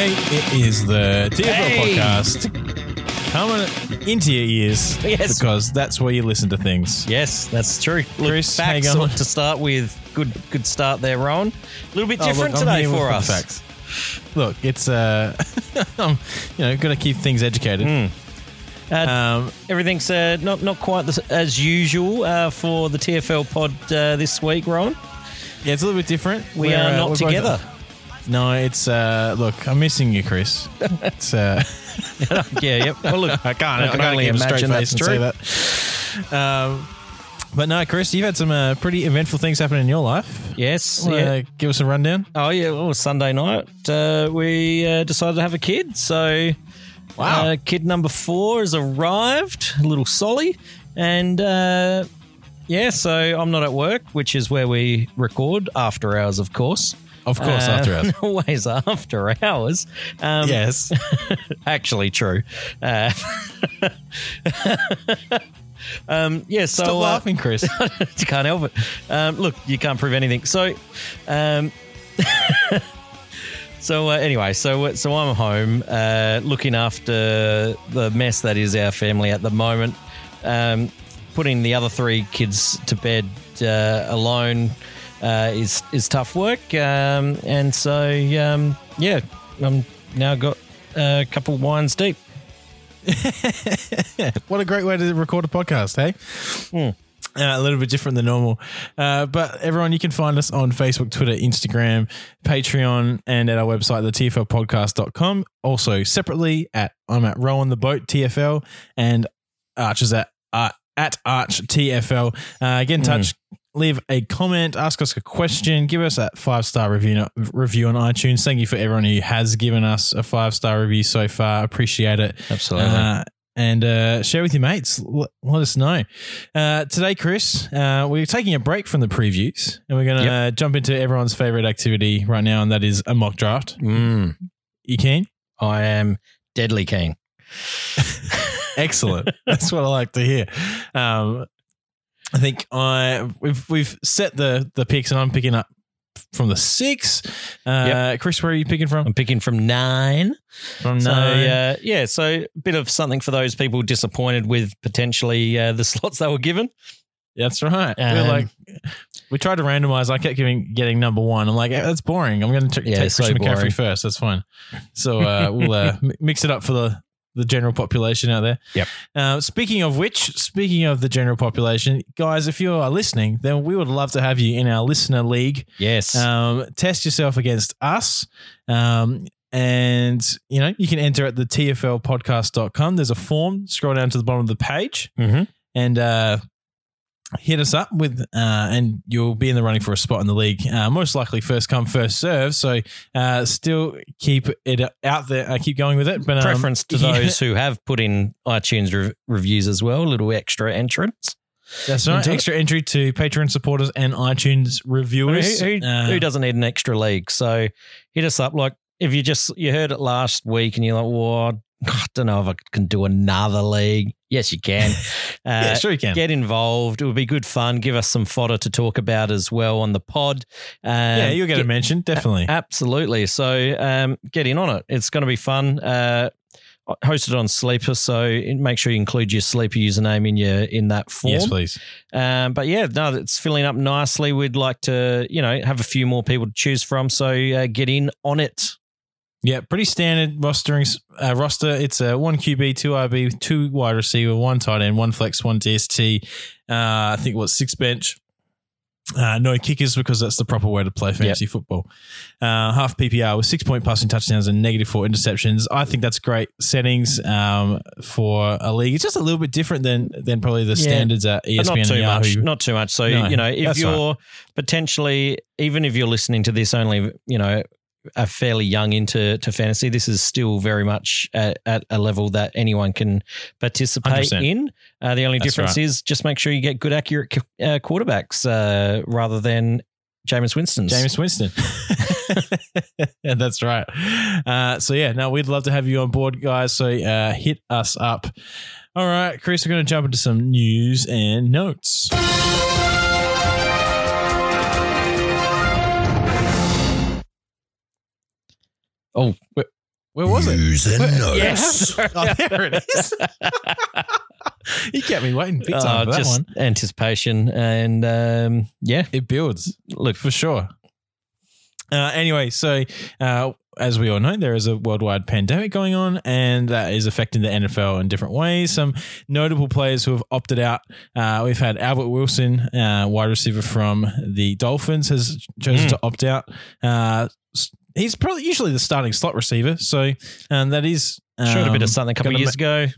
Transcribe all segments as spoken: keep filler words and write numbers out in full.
G'day, it is the T F L Hey. podcast coming into your ears Yes. because that's where you listen to things. Yes, that's true. Look, Chris, how you facts going? to start with. Good good start there, Ron. A little bit Oh, different look, I'm today here with for the us. Facts. Look, it's, uh, I'm, you know, got to keep things educated. Mm. Uh, Um, everything's uh, not not quite the, as usual uh, for the T F L pod uh, this week, Ron. yeah, it's a little bit different. We We're, are uh, not we're both- together. no, it's, uh, look, I'm missing you, Chris. It's, uh, yeah, yep. Well, look, I can't, I I can can't only keep a straight imagine face that's and true. say that. Um, but no, Chris, you've had some uh, pretty eventful things happen in your life. Yes. Wanna Yeah. give us a rundown? Oh, yeah. Well, Sunday night, uh, we uh, decided to have a kid. So, Wow. uh, kid number four has arrived, a little Solly. And, uh, yeah, so I'm not at work, which is where we record after hours, of course. Of course, Uh, after us. Always after hours. Um, Yes. Actually true. Uh, um, yeah, so... Stop uh, laughing, Chris. you can't help it. Um, look, you can't prove anything. So, um, so uh, anyway, so so I'm home uh, looking after the mess that is our family at the moment. Um, putting the other three kids to bed uh, alone uh, is is tough work, um, and so um, yeah, I'm now got a couple wines deep. What a great way to record a podcast, hey? Hmm. Uh, a little bit different than normal. Uh, but everyone, you can find us on Facebook, Twitter, Instagram, Patreon, and at our website, the T F L podcast dot com. Also, separately, at I'm at Rowan the Boat T F L and Arch is at, uh, at Arch T F L. Uh, get in touch, leave a comment, ask us a question, give us that five-star review, review on iTunes. Thank you for everyone who has given us a five-star review so far. Appreciate it. Absolutely. Uh, and uh, share with your mates. L- let us know. Uh, today, Chris, uh, we're taking a break from the previews and we're going to Yep. uh, jump into everyone's favorite activity right now, and that is a mock draft. Mm, You keen? I am deadly keen. Excellent. That's what I like to hear. Um, I think I we've we've set the the picks, and I'm picking up from the six. Uh, Yep. Chris, where are you picking from? I'm picking from nine. From So, nine. uh, yeah, so a bit of something for those people disappointed with potentially uh, the slots they were given. That's right. Um, We're like, we tried to randomize. I kept giving getting number one. I'm like, eh, that's boring. I'm going to Yeah, take so Christian McCaffrey boring. first. That's fine. So uh, we'll uh, mi- mix it up for the the general population out there. Yep. Uh, speaking of which, speaking of the general population, guys, if you are listening, then we would love to have you in our listener league. Yes. Um, test yourself against us. Um, and, you know, you can enter at the T F L podcast dot com. There's a form. Scroll down to the bottom of the page mm-hmm. and uh, hit us up with, uh, and you'll be in the running for a spot in the league. Uh, most likely first come, first serve. So uh, still keep it out there. I keep going with it. But um, Preference to yeah, those who have put in iTunes re- reviews as well, a little extra entrance. That's right. into it. Extra entry to Patreon supporters and iTunes Who, reviewers. who, Uh, who doesn't need an extra league? So hit us up. Like if you just, you heard it last week and you're like, well, I don't know if I can do another league. Yes, you can. Uh, Yeah, sure you can. Get involved. It would be good fun. Give us some fodder to talk about as well on the pod. Um, yeah, you'll get, a mention. Definitely. Absolutely. So um, get in on it. It's going to be fun. Uh, hosted on Sleeper, so make sure you include your Sleeper username in your in that form. Yes, please. Um, but yeah, no, it's filling up nicely. We'd like to, you know, have a few more people to choose from. So uh, get in on it. Yeah, pretty standard rostering uh, roster. It's a one Q B, two R B, two wide receiver, one tight end, one flex, one D S T. Uh, I think what six bench. Uh, no kickers because that's the proper way to play fantasy Yep. football. Uh, half P P R with six point passing touchdowns and negative four interceptions. I think that's great settings um, for a league. It's just a little bit different than than probably the Yeah. standards at E S But P N not too and much. Yahoo. Not too much. So, No, you know, if that's you're potentially, even if you're listening to this only, you know, are fairly young into to fantasy, this is still very much at, at a level that anyone can participate one hundred percent. in. Uh, the only That's difference right. is just make sure you get good, accurate uh, quarterbacks uh, rather than Jameis Winston's. Jameis Winston. Yeah, that's right. Uh, so, yeah, no, we'd love to have you on board, guys. So uh, hit us up. All right, Chris, we're going to jump into some news and notes. Oh, Where was News it? and Where- notes. Yes. Oh, there it is. You kept me waiting big time Uh, for that just one. anticipation. And um, yeah, It builds. look, For sure. Uh, anyway, so uh, as we all know, there is a worldwide pandemic going on, and that is affecting the N F L in different ways. Some notable players who have opted out. Uh, we've had Albert Wilson, uh, wide receiver from the Dolphins, has chosen Mm. to opt out. Uh, he's probably usually the starting slot receiver, so um, that is um, showed a bit of something a couple of gonna years ago.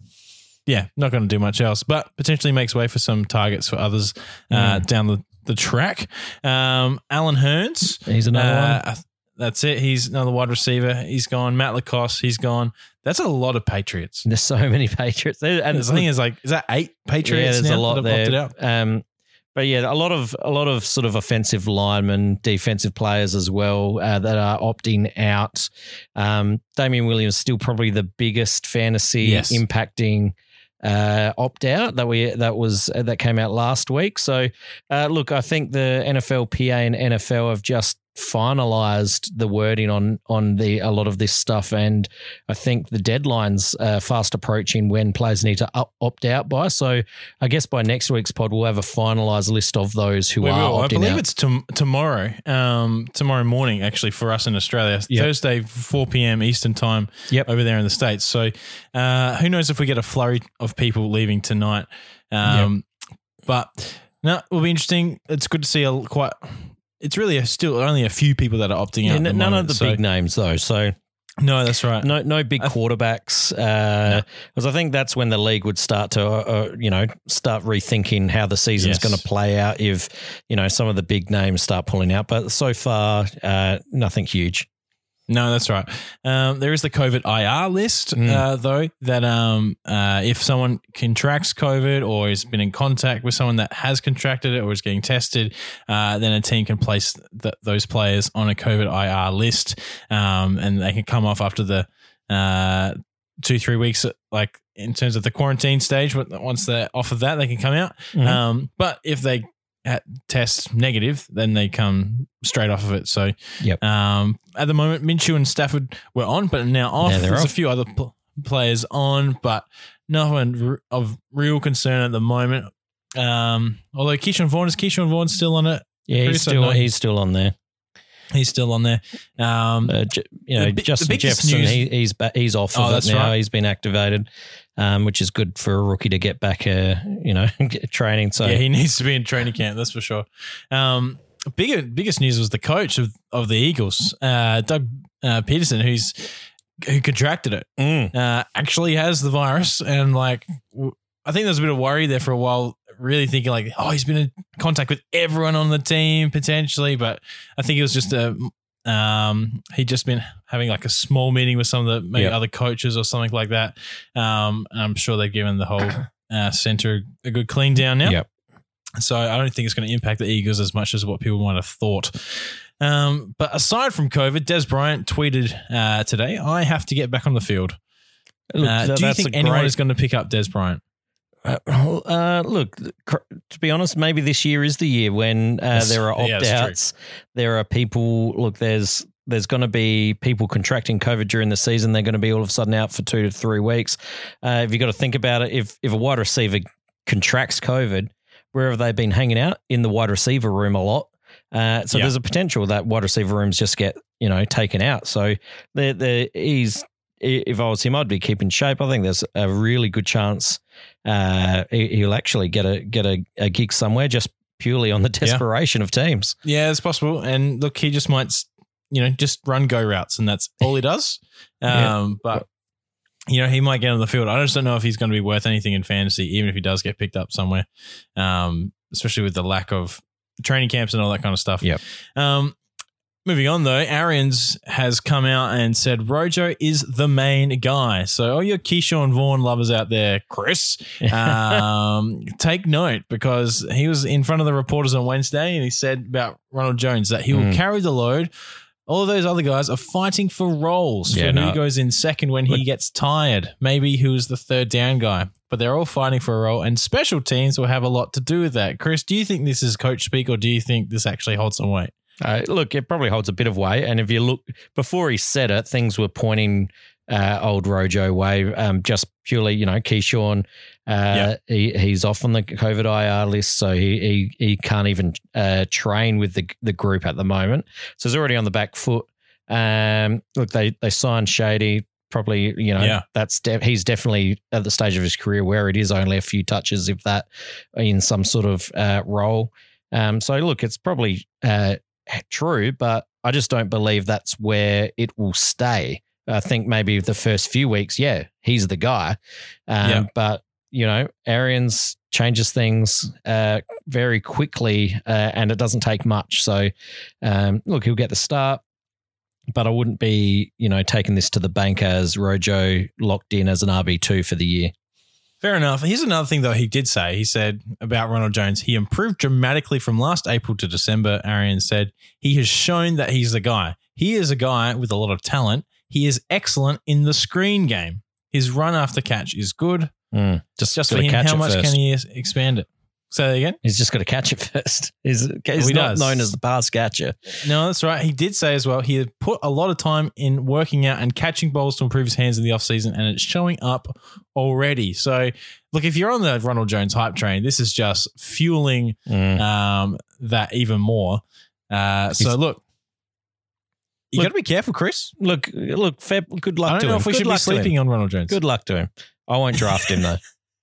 yeah, not going to do much else, but potentially makes way for some targets for others uh, Mm. down the, the track. Um, Alan Hearns. He's another uh, one. That's it. He's another wide receiver. He's gone. Matt Lacoste, he's gone. That's a lot of Patriots. There's so many Patriots. There, And and the thing is, like, is that eight Patriots yeah, there's now a lot that have opted there. out? Um, but yeah, a lot of a lot of sort of offensive linemen, defensive players as well uh, that are opting out. Um, Damian Williams still probably the biggest fantasy Yes. impacting uh, opt out that we that was uh, that came out last week. So uh, look, I think the N F L P A and N F L have just finalized the wording on on the a lot of this stuff, and I think the deadline's uh, fast approaching when players need to up, opt out by. So I guess by next week's pod we'll have a finalized list of those who We are will. I opting believe out. it's tom- tomorrow, um, tomorrow morning, actually, for us in Australia. Yep. Thursday, four p.m. Eastern time Yep. over there in the States. So uh, who knows if we get a flurry of people leaving tonight. Um, But no, it will be interesting. It's good to see a quite – it's really a, still only a few people that are opting Yeah, out. at the n- none moment, of the so- big names though. So No, that's right. no, no big I th- quarterbacks. Uh, Because I think that's when the league would start to, uh, uh, you know, start rethinking how the season's Yes. going to play out if, you know, some of the big names start pulling out. But so far, uh, nothing huge. No, that's right. Um, there is the COVID I R list, Mm. uh, though, that um, uh, if someone contracts COVID or has been in contact with someone that has contracted it or is getting tested, uh, then a team can place th- those players on a COVID I R list, um, and they can come off after the uh, two, three weeks, like in terms of the quarantine stage. Once they're off of that, they can come out. Mhm. Um, but if they ha- test negative, then they come straight off of it. So, Yep. um, at the moment, Minshew and Stafford were on, but now off. Yeah, they're There's a off. few other pl- players on, but nothing r- of real concern at the moment. Um, although Keyshawn Vaughn is Keyshawn Vaughn still on it? Yeah, he's Chris, I still know- he's still on there. He's still on there. Um, Uh, J- you know, The bi- the Justin biggest Jefferson, news- he, he's ba- he's off Oh, of it that's now. right. He's been activated, um, which is good for a rookie to get back, uh, you know, get training. So yeah, he needs to be in training camp. That's for sure. Um, bigger, biggest news was the coach of, of the Eagles, uh, Doug uh, Peterson, who's who contracted it. Mm. uh, actually has the virus, and like w- I think there was a bit of worry there for a while, really thinking like, oh, he's been in contact with everyone on the team potentially, but I think it was just a um he'd just been having like a small meeting with some of the maybe Yep. other coaches or something like that. Um, and I'm sure they've given the whole uh, center a good clean down now. Yep. So I don't think it's going to impact the Eagles as much as what people might have thought. Um, but aside from COVID, Des Bryant tweeted uh, today, "I have to get back on the field." Look, Uh, th- do you that's think a anyone great- is going to pick up Des Bryant? Uh, uh, look, cr- to be honest, maybe this year is the year when uh, Yes. there are Yeah, opt it's true. outs. There are people. Look, there's there's going to be people contracting COVID during the season. They're going to be all of a sudden out for two to three weeks. Uh, if you got to think about it, if if a wide receiver contracts COVID, where have they been hanging out? In the wide receiver room a lot. Uh, so Yeah. there's a potential that wide receiver rooms just get you know taken out. So the the he's. If I was him, I'd be keeping shape. I think there's a really good chance uh, he- he'll actually get a get a, a gig somewhere just purely on the desperation of teams. Yeah, it's possible. And look, he just might, you know, just run go routes, and that's all he does. Yeah. Um, but you know, he might get on the field. I just don't know if he's going to be worth anything in fantasy, even if he does get picked up somewhere. Um, especially with the lack of training camps and all that kind of stuff. Yep. Um, moving on though, Arians has come out and said Rojo is the main guy. So all your Keyshawn Vaughn lovers out there, Chris, um, take note, because he was in front of the reporters on Wednesday and he said about Ronald Jones that he will Mm. carry the load. All of those other guys are fighting for roles Yeah, for no. who goes in second when he Look- gets tired. Maybe who's the third down guy. But they're all fighting for a role, and special teams will have a lot to do with that. Chris, do you think this is coach speak, or do you think this actually holds some weight? Uh, look, it probably holds a bit of weight. And if you look, before he said it, things were pointing uh, old Rojo way, um, just purely, you know, Keyshawn, uh, yep. he, he's off on the COVID I R list, so he he, he can't even uh, train with the, the group at the moment. So he's already on the back foot. Um, look, they, they signed Shady. Probably, you know, yeah. that's de- he's definitely at the stage of his career where it is only a few touches, if that, in some sort of uh, role. Um, so, look, it's probably uh, true, but I just don't believe that's where it will stay. I think maybe the first few weeks, yeah, he's the guy. Um, yeah. But, you know, Arians changes things uh, very quickly uh, and it doesn't take much. So, um, look, he'll get the start. But I wouldn't be, you know, taking this to the bank as Rojo locked in as an R B two for the year. Fair enough. Here's another thing, though, he did say. He said about Ronald Jones, he improved dramatically from last April to December. Arian said he has shown that he's the guy. He is a guy with a lot of talent. He is excellent in the screen game. His run after catch is good. Mm, just just for him, how much first. can he expand it? Say that again? He's just got to catch it first. He's, he's well, he not does. known as the pass catcher. No, that's right. He did say as well, he had put a lot of time in working out and catching balls to improve his hands in the offseason, and it's showing up already. So, look, if you're on the Ronald Jones hype train, this is just fueling mm. um, that even more. Uh, so, look, you got to be careful, Chris. Look, look, fair, good luck to him. I don't know if we good should be sleeping on Ronald Jones. Good luck to him. I won't draft him, though.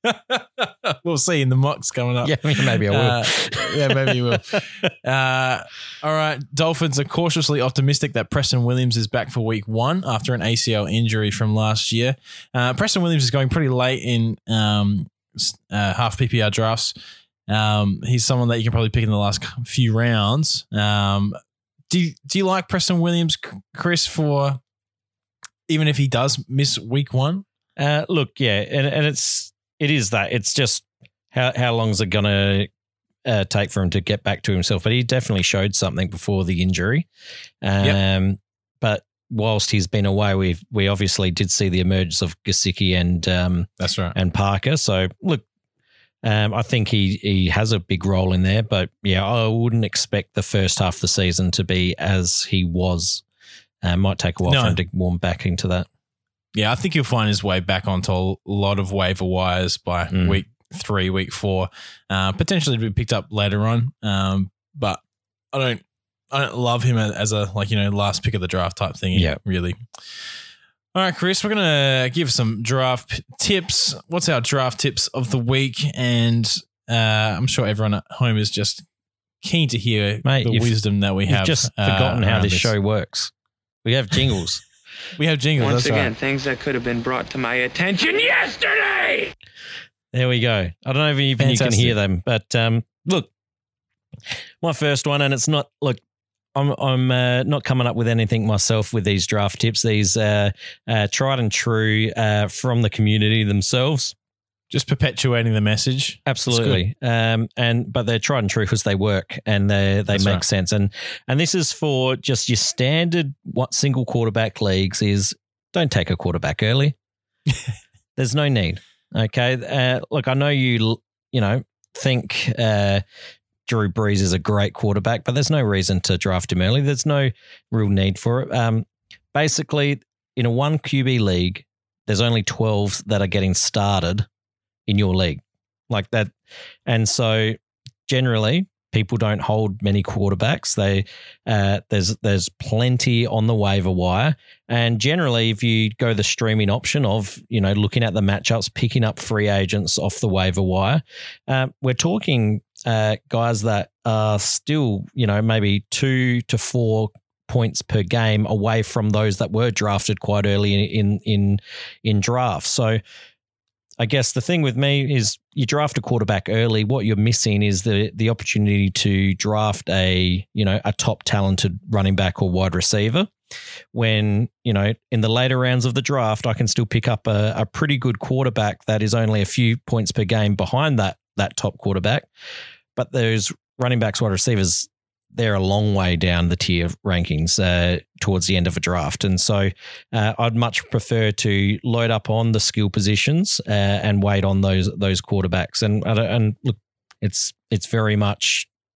We'll see in the mocks coming up. Yeah, maybe I will. Uh, yeah, maybe you will. Uh, all right. Dolphins are cautiously optimistic that Preston Williams is back for week one after an A C L injury from last year. Uh, Preston Williams is going pretty late in um, uh, half P P R drafts. Um, he's someone that you can probably pick in the last few rounds. Um, do you, do you like Preston Williams, Chris, for even if he does miss week one? Uh, look, yeah, and, and it's it is that. It's just how how long is it going to uh, take for him to get back to himself? But he definitely showed something before the injury. Um, yep. But whilst he's been away, we we obviously did see the emergence of Gesicki and um, that's right, and Parker. So look, um, I think he he has a big role in there. But yeah, I wouldn't expect the first half of the season to be as he was. Uh, might take a while no. for him to warm back into that. Yeah, I think he'll find his way back onto a lot of waiver wires by mm. week three, week four. Uh, potentially be picked up later on, um, but I don't, I don't love him as a like you know last pick of the draft type thing. Yeah, really. All right, Chris, we're gonna give some draft tips. What's our draft tips of the week? And uh, I'm sure everyone at home is just keen to hear Mate, the wisdom that we you've have. Just forgotten uh, how this, this show works. We have jingles. We have jingles. Once that's again, right. things that could have been brought to my attention yesterday. There we go. I don't know if even Fantastic. you can hear them, but um, look, my first one, and it's not look. I'm I'm uh, not coming up with anything myself with these draft tips. These uh, uh, tried and true uh, from the community themselves. Just perpetuating the message. Absolutely. Um, and but they're tried and true because they work and they they That's make right. sense. And and this is for just your standard what single quarterback leagues is don't take a quarterback early. There's no need. Okay. Uh, look, I know you you know think uh, Drew Brees is a great quarterback, but there's no reason to draft him early. There's no real need for it. Um, basically, in a one Q B league, there's only twelve that are getting started in your league like that. And so generally people don't hold many quarterbacks. They uh, there's there's plenty on the waiver wire. And generally if you go the streaming option of, you know, looking at the matchups, picking up free agents off the waiver wire, uh, we're talking uh, guys that are still, you know, maybe two to four points per game away from those that were drafted quite early in in in, in drafts. So I guess the thing with me is you draft a quarterback early. What you're missing is the the opportunity to draft a, you know, a top talented running back or wide receiver. When, you know, in the later rounds of the draft, I can still pick up a, a pretty good quarterback that is only a few points per game behind that that top quarterback. But those running backs, wide receivers, they're a long way down the tier rankings uh, towards the end of a draft. And so uh, I'd much prefer to load up on the skill positions uh, and wait on those those quarterbacks. And and look, it's it's very much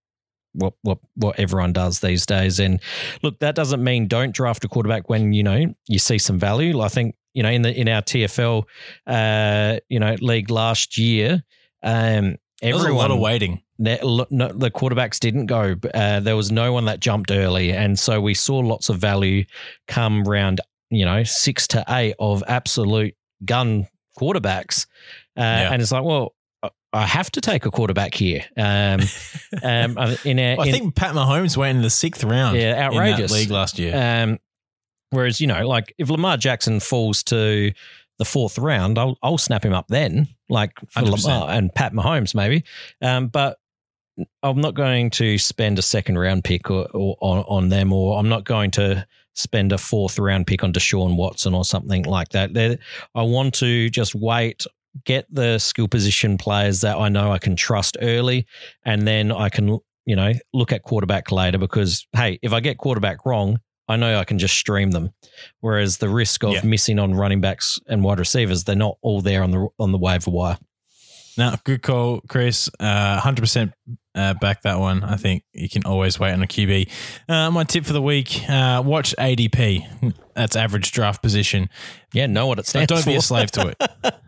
what what what everyone does these days. And look, that doesn't mean don't draft a quarterback when you know you see some value. I think you know in the in our T F L, uh, you know, league last year, um, There was everyone a lot of waiting. The, no, the quarterbacks didn't go. Uh, there was no one that jumped early, and so we saw lots of value come round. You know, six to eight of absolute gun quarterbacks, uh, yeah. and it's like, well, I have to take a quarterback here. Um, um, in a, well, I in, think Pat Mahomes went in the sixth round. Yeah, outrageous in that league last year. Um, whereas you know, like if Lamar Jackson falls to the fourth round, I'll I'll snap him up then, like for Lamar and Pat Mahomes maybe. Um, but I'm not going to spend a second round pick or, or on, on them, or I'm not going to spend a fourth round pick on Deshaun Watson or something like that. They're, I want to just wait, get the skill position players that I know I can trust early, and then I can, you know, look at quarterback later because, hey, if I get quarterback wrong, I know I can just stream them. Whereas the risk of yeah. missing on running backs and wide receivers, they're not all there on the on the waiver wire. No, good call, Chris. Uh, one hundred percent uh, back that one. I think you can always wait on a Q B. Uh, my tip for the week, uh, watch A D P. That's average draft position. Yeah, know what it stands Don't for. be a slave to it.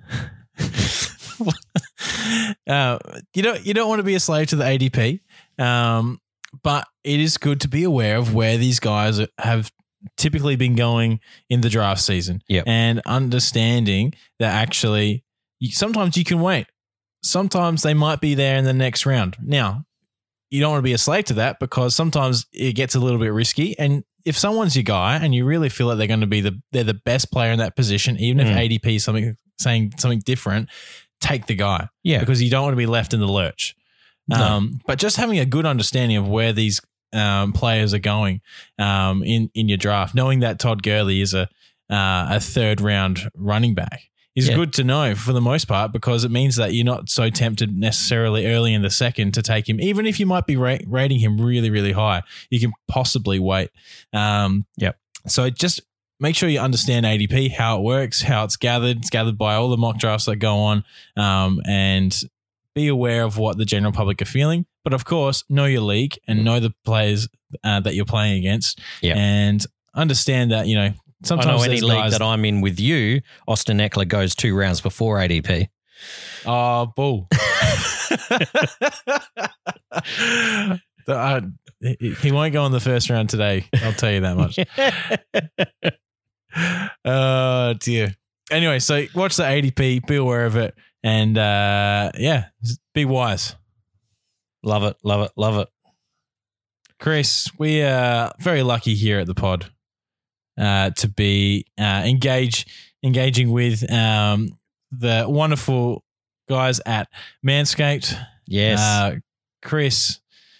uh, you don't, you don't want to be a slave to the A D P, um, but it is good to be aware of where these guys have typically been going in the draft season yep. and understanding that actually you, sometimes you can wait. Sometimes they might be there in the next round. Now, you don't want to be a slave to that because sometimes it gets a little bit risky. And if someone's your guy and you really feel that they're going to be the they're the best player in that position, even if mm. A D P is something saying something different, take the guy. Yeah, because you don't want to be left in the lurch. No. Um, but just having a good understanding of where these um, players are going um, in in your draft, knowing that Todd Gurley is a uh, a third round running back. Is yeah. good to know for the most part because it means that you're not so tempted necessarily early in the second to take him. Even if you might be ra- rating him really, really high, you can possibly wait. Um, yep. So just make sure you understand A D P, how it works, how it's gathered. It's gathered by all the mock drafts that go on, um, and be aware of what the general public are feeling. But of course, know your league and know the players uh, that you're playing against, yep. and understand that, you know, sometimes I know any league guys, that I'm in with you, Austin Eckler goes two rounds before A D P. Oh, bull. uh, he, he won't go in the first round today. I'll tell you that much. Oh, dear. Anyway, so watch the A D P, be aware of it, and uh, yeah, be wise. Love it, love it, love it. Chris, we are very lucky here at the pod. Uh, to be uh, engage, engaging with um, the wonderful guys at Manscaped. Yes. Uh, Chris,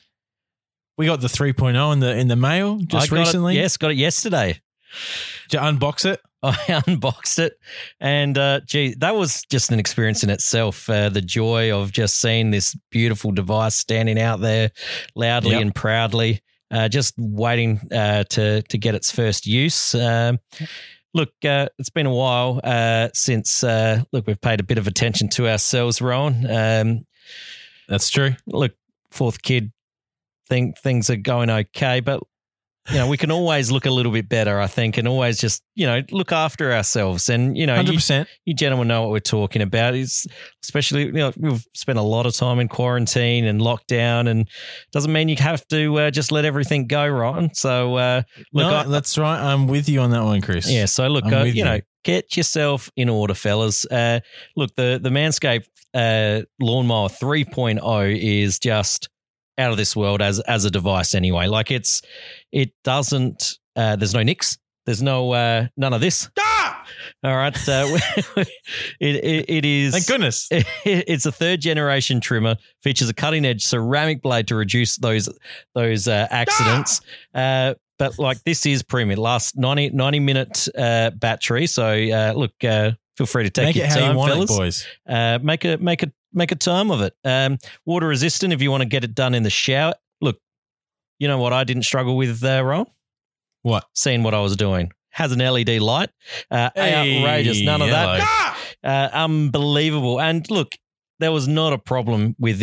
we got the three point oh in the in the mail just I got recently. It, yes, got it yesterday. Did you unbox it? I unboxed it, and uh, gee, that was just an experience in itself. Uh, the joy of just seeing this beautiful device standing out there loudly yep. and proudly. Uh, just waiting uh, to to get its first use. Um, look, uh, it's been a while uh, since uh, look we've paid a bit of attention to ourselves, Rowan. Um, That's true. Look, fourth kid, think things are going okay, but you know we can always look a little bit better, I think, and always just you know look after ourselves. And you know, one hundred percent. You, you gentlemen know what we're talking about. It's especially you know we've spent a lot of time in quarantine and lockdown, and doesn't mean you have to uh, just let everything go, Ron. So uh, look, no, I, that's right. I'm with you on that one, Chris. Yeah. So look, uh, you, you know, get yourself in order, fellas. Uh, look, the the Manscaped uh, Lawnmower three point oh is just out of this world as as a device anyway. Like it's it doesn't uh, there's no nicks, there's no uh, none of this. Ah! All right, uh, it, it it is. Thank goodness. It, it's a third generation trimmer. Features a cutting edge ceramic blade to reduce those those uh, accidents. Ah! Uh, but like this is premium. It lasts ninety, ninety minute uh, battery. So uh, look, uh, feel free to take make your it how time, you want fellas. it, boys. Uh, make a make a make a time of it. Um, water resistant if you want to get it done in the shower. Look, you know what I didn't struggle with, uh, Ron? What? Seeing what I was doing. Has an L E D light. Uh, hey, outrageous. None of hello. that. Uh, unbelievable. And look, there was not a problem with this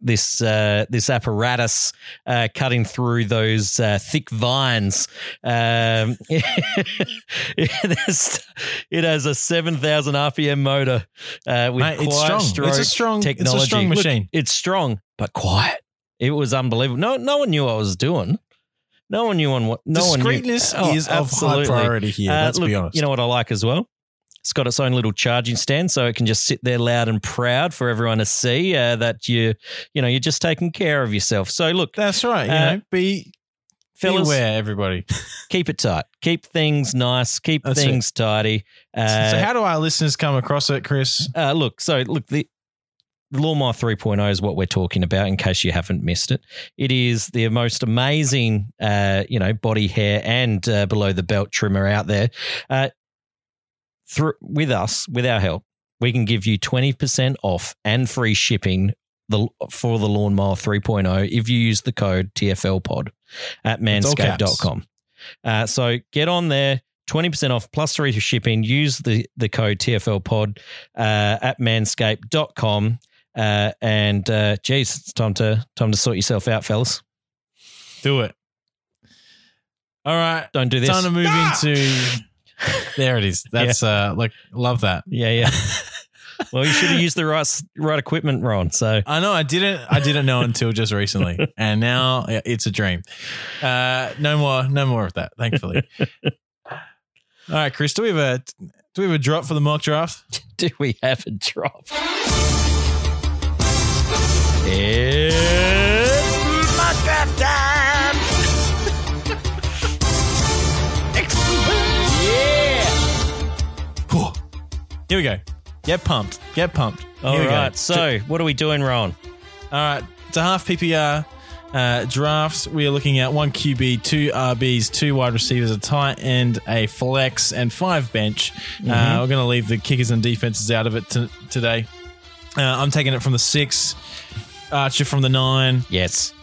this uh, this apparatus uh, cutting through those uh, thick vines. Um, it, has, it has a seven thousand R P M motor uh, with Mate, quiet it's strong. stroke It's a strong, technology. it's a strong Look, machine. it's strong but quiet. It was unbelievable. No, no one knew what I was doing. No one knew on what. No Discreetness one knew. is of high priority here. Uh, let's look, be honest. You know what I like as well? It's got its own little charging stand, so it can just sit there loud and proud for everyone to see uh, that you, you know, you're just taking care of yourself. So look, That's right. You uh, know, be, fellas, be aware, everybody. keep it tight. Keep things nice. Keep That's things tidy. Uh, so how do our listeners come across it, Chris? uh, look, so look, the The Lawnmower three point oh is what we're talking about, in case you haven't missed it. It is the most amazing, uh, you know, body hair and uh, below the belt trimmer out there. Uh, through with us, with our help, we can give you twenty percent off and free shipping the for the Lawnmower three point oh if you use the code T F L pod at manscaped dot com. Uh, so get on there. twenty percent off plus free shipping. Use the, the code T F L pod uh, at manscaped dot com. Uh, and uh, geez, it's time to time to sort yourself out, fellas. Do it. All right. Don't do this. Time to move Ah! into. There it is. That's uh, like love that. Yeah, yeah. Well, you should have used the right right equipment, Ron. So I know I didn't. I didn't know until just recently, and now it's a dream. Uh, no more. No more of that. Thankfully. All right, Chris. Do we have a do we have a drop for the mock draft? do we have a drop? It's mock draft time. Yeah. Here we go. Get pumped. Get pumped. All Here we right. go. So, what are we doing, Ron? All right. It's a half P P R uh, drafts. We are looking at one Q B, two R Bs, two wide receivers, a tight end, a flex, and five bench. Mm-hmm. Uh, we're going to leave the kickers and defenses out of it t- today. Uh, I'm taking it from the six, Archer from the nine. Yes.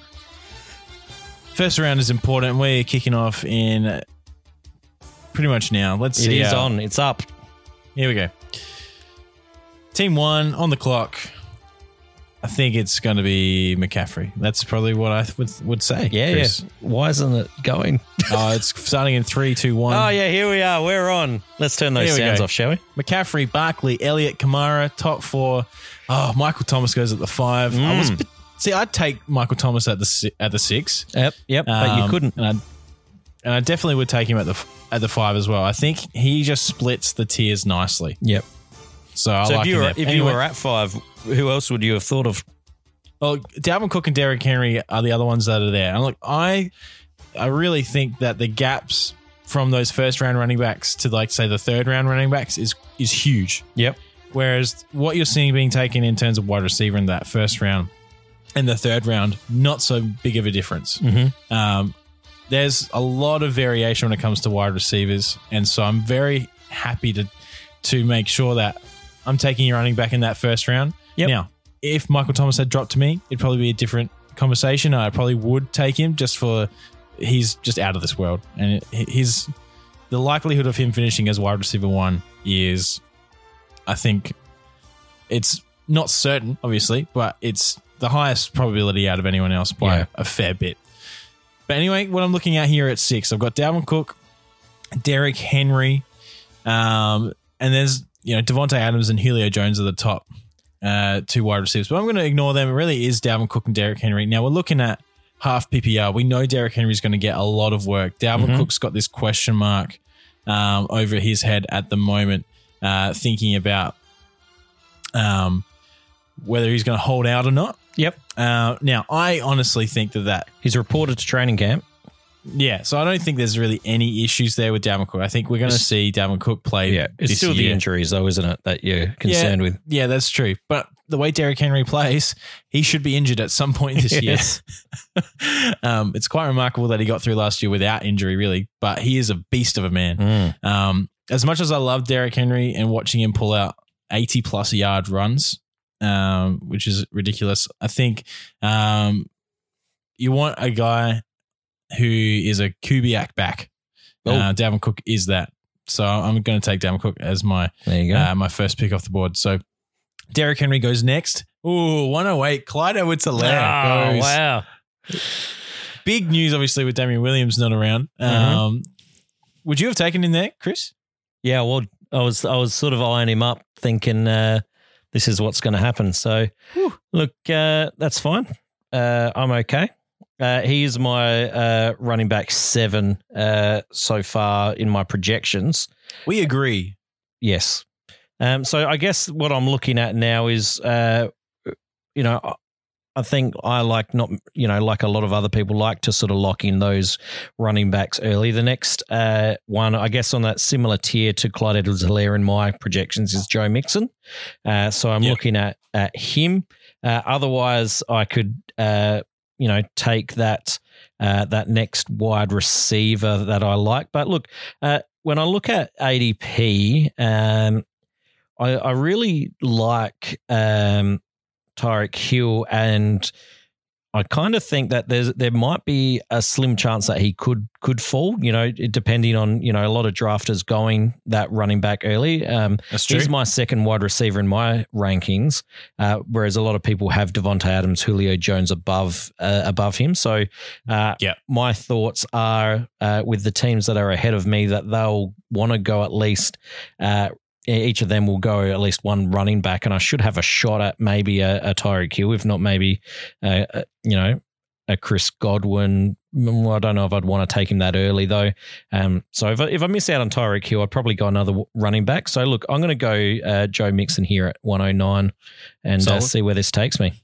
First round is important. We're kicking off in pretty much now. Let's It see. is how- on. It's up. Here we go. Team one on the clock. I think it's going to be McCaffrey. That's probably what I would would say. Yeah, Chris. yeah. Why isn't it going? Oh, it's starting in three, two, one. Oh, yeah, here we are. We're on. Let's turn those Here we sounds go. off, shall we? McCaffrey, Barkley, Elliott, Kamara, top four. Oh, Michael Thomas goes at the five. I was Mm. see. I'd take Michael Thomas at the si- at the six. Yep, yep, but you Um, couldn't. and I and I definitely would take him at the at the five as well. I think he just splits the tiers nicely. Yep. So I So like if you him were there. if you Anyway, were at five, who else would you have thought of? well, Dalvin Cook and Derrick Henry are the other ones that are there. And look, I I really think that the gaps from those first round running backs to like say the third round running backs is is huge. Yep. Whereas what you're seeing being taken in terms of wide receiver in that first round and the third round, not so big of a difference. Mm-hmm. Um, there's a lot of variation when it comes to wide receivers, and so I'm very happy to to make sure that I'm taking your running back in that first round. Yep. Now, if Michael Thomas had dropped to me, it'd probably be a different conversation. I probably would take him just for he's just out of this world, and it, his the likelihood of him finishing as wide receiver one is, I think, it's not certain, obviously, but it's the highest probability out of anyone else by Yeah. a fair bit. But anyway, what I'm looking at here at six, I've got Dalvin Cook, Derrick Henry, um, and there's you know Devontae Adams and Julio Jones are the top uh, two wide receivers. But I'm going to ignore them. It really is Dalvin Cook and Derrick Henry. Now we're looking at half P P R. We know Derrick Henry's going to get a lot of work. Dalvin Mhm. Cook's got this question mark um, over his head at the moment, uh, thinking about um, whether he's going to hold out or not. Yep. Uh, now, I honestly think that that He's reported to training camp. yeah, so I don't think there's really any issues there with Dalvin Cook. I think we're going to It's- see Dalvin Cook play. Yeah. It's this still the year. injuries, though, isn't it, that you're concerned with? Yeah, that's true. But the way Derrick Henry plays, he should be injured at some point this Yes. year. um, it's quite remarkable that he got through last year without injury, really. But he is a beast of a man. Mm. Um, as much as I love Derrick Henry and watching him pull out eighty plus yard runs, um, which is ridiculous, I think um, you want a guy who is a Kubiak back. Oh. Uh, Dalvin Cook is that. So I'm going to take Dalvin Cook as my There you go. uh, my first pick off the board. So Derrick Henry goes next. Ooh, one oh eight. Clyde Edwards-Helaire Oh, goes. wow. Big news, obviously, with Damian Williams not around. Mm-hmm. Um, would you have taken him there, Chris? Yeah, well, I was I was sort of eyeing him up, thinking uh, this is what's going to happen. So, Whew. look, uh, that's fine. Uh, I'm okay. Uh, he is my uh, running back seven uh, so far in my projections. We agree. Yes. Um, so I guess what I'm looking at now is, uh, you know, I think I like not, you know, like a lot of other people like to sort of lock in those running backs early. The next uh, one, I guess, on that similar tier to Clyde Edwards-Helaire in my projections is Joe Mixon. Uh, so I'm Yep. looking at at him. Uh, otherwise, I could, uh, you know, take that uh, that next wide receiver that I like. But look, uh, when I look at A D P, um, I, I really like. Um, Tyreek Hill, and I kind of think that there's there might be a slim chance that he could could fall. You know, depending on you know a lot of drafters going that running back early. Um, That's true. He's my second wide receiver in my rankings, uh, whereas a lot of people have Devontae Adams, Julio Jones above uh, above him. So, uh, Yeah. my thoughts are uh, with the teams that are ahead of me that they'll want to go at least. Uh, Each of them will go at least one running back, and I should have a shot at maybe a, a Tyreek Hill, if not maybe, uh, a, you know, a Chris Godwin. Well, I don't know if I'd want to take him that early though. Um, so if I, if I miss out on Tyreek Hill, I'd probably go another running back. So look, I'm going to go uh, Joe Mixon here at one oh nine and uh, see where this takes me.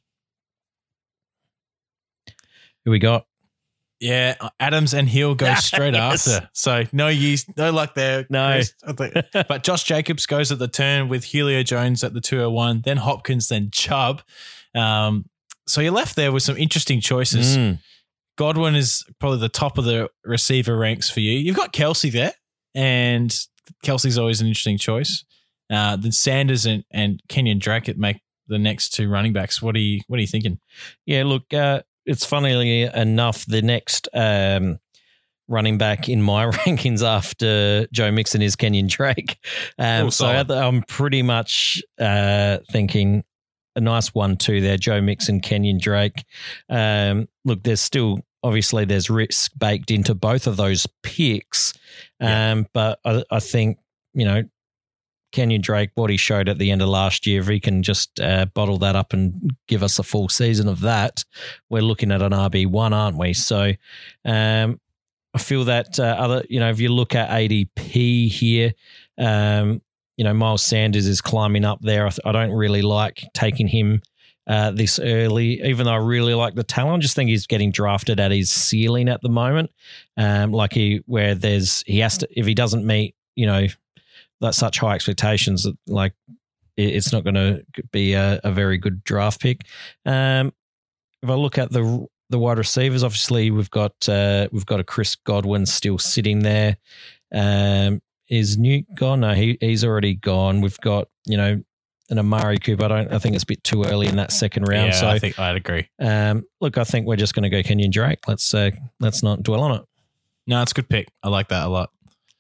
Who we got? Yeah, Adams and Hill go straight Yes. after. So no use, no luck there. No. Chris. I think- But Josh Jacobs goes at the turn with Julio Jones at the two oh one, then Hopkins, then Chubb. Um, so you're left there with some interesting choices. Mm. Godwin is probably the top of the receiver ranks for you. You've got Kelsey there, and Kelsey's always an interesting choice. Uh, then Sanders and, and Kenyon Drake make the next two running backs. What are you What are you thinking? Yeah, look, uh, it's funnily enough the next um, running back in my rankings after Joe Mixon is Kenyon Drake. Um, Oh, so solid. I'm pretty much uh, thinking a nice one two there, Joe Mixon, Kenyon Drake. Um, look, there's still obviously there's risk baked into both of those picks, um, Yeah. but I, I think you know. Kenyon Drake, what he showed at the end of last year, if he can just uh, bottle that up and give us a full season of that, we're looking at an R B one, aren't we? So um, I feel that uh, other, you know, if you look at A D P here, um, you know, Miles Sanders is climbing up there. I, th- I don't really like taking him uh, this early, even though I really like the talent. I just think he's getting drafted at his ceiling at the moment. Um, like he, where there's, he has to, if he doesn't meet, you know, that's such high expectations that like it, it's not going to be a, a very good draft pick. Um, if I look at the the wide receivers, obviously we've got uh, we've got a Chris Godwin still sitting there. Um, is Newt gone? No, he he's already gone. We've got you know an Amari Cooper. I don't. I think it's a bit too early in that second round. Yeah, so I think I'd agree. um, look, I think we're just going to go Kenyon Drake. Let's uh, let's not dwell on it. No, it's a good pick. I like that a lot.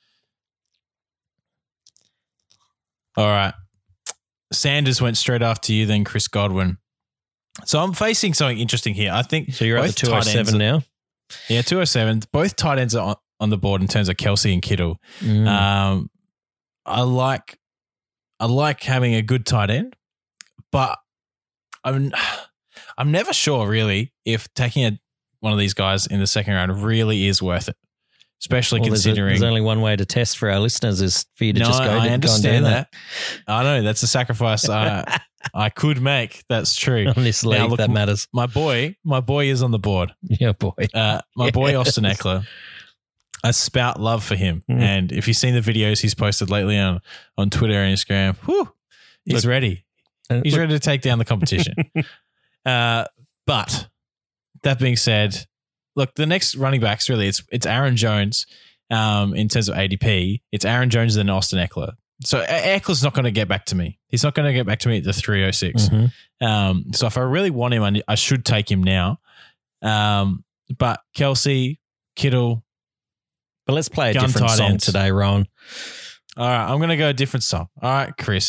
All right. Sanders went straight after you, then Chris Godwin. So I'm facing something interesting here. I think So you're at the both two oh tight ends seven are- now. Yeah, two oh seven. Both tight ends are on, on the board in terms of Kelsey and Kittle. Mm. Um, I like I like having a good tight end, but I'm I'm never sure really if taking a, one of these guys in the second round really is worth it, especially Well, there's, a- considering. there's only one way to test for our listeners is for you to no, just go, I go and do understand that. I know that's a sacrifice I, I could make. That's true. on this league Now, look, that matters. My boy, my boy is on the board. Yeah, boy. Uh, my boy Yes. Austin Eckler. I spout love for him, Mm. and if you've seen the videos he's posted lately on on Twitter and Instagram, whew, he's Look- ready. Uh, He's look, ready to take down the competition. uh, but that being said, look, the next running backs really it's it's Aaron Jones. Um, in terms of A D P, it's Aaron Jones and Austin Eckler. So E- Eckler's not going to get back to me. He's not going to get back to me at the three oh six. mhm. Um, so if I really want him, I, ne- I should take him now. Um, but Kelsey, Kittle. But let's play a Gun different tight song ends. today, Ron. All right, I'm going to go a different song. All right, Chris,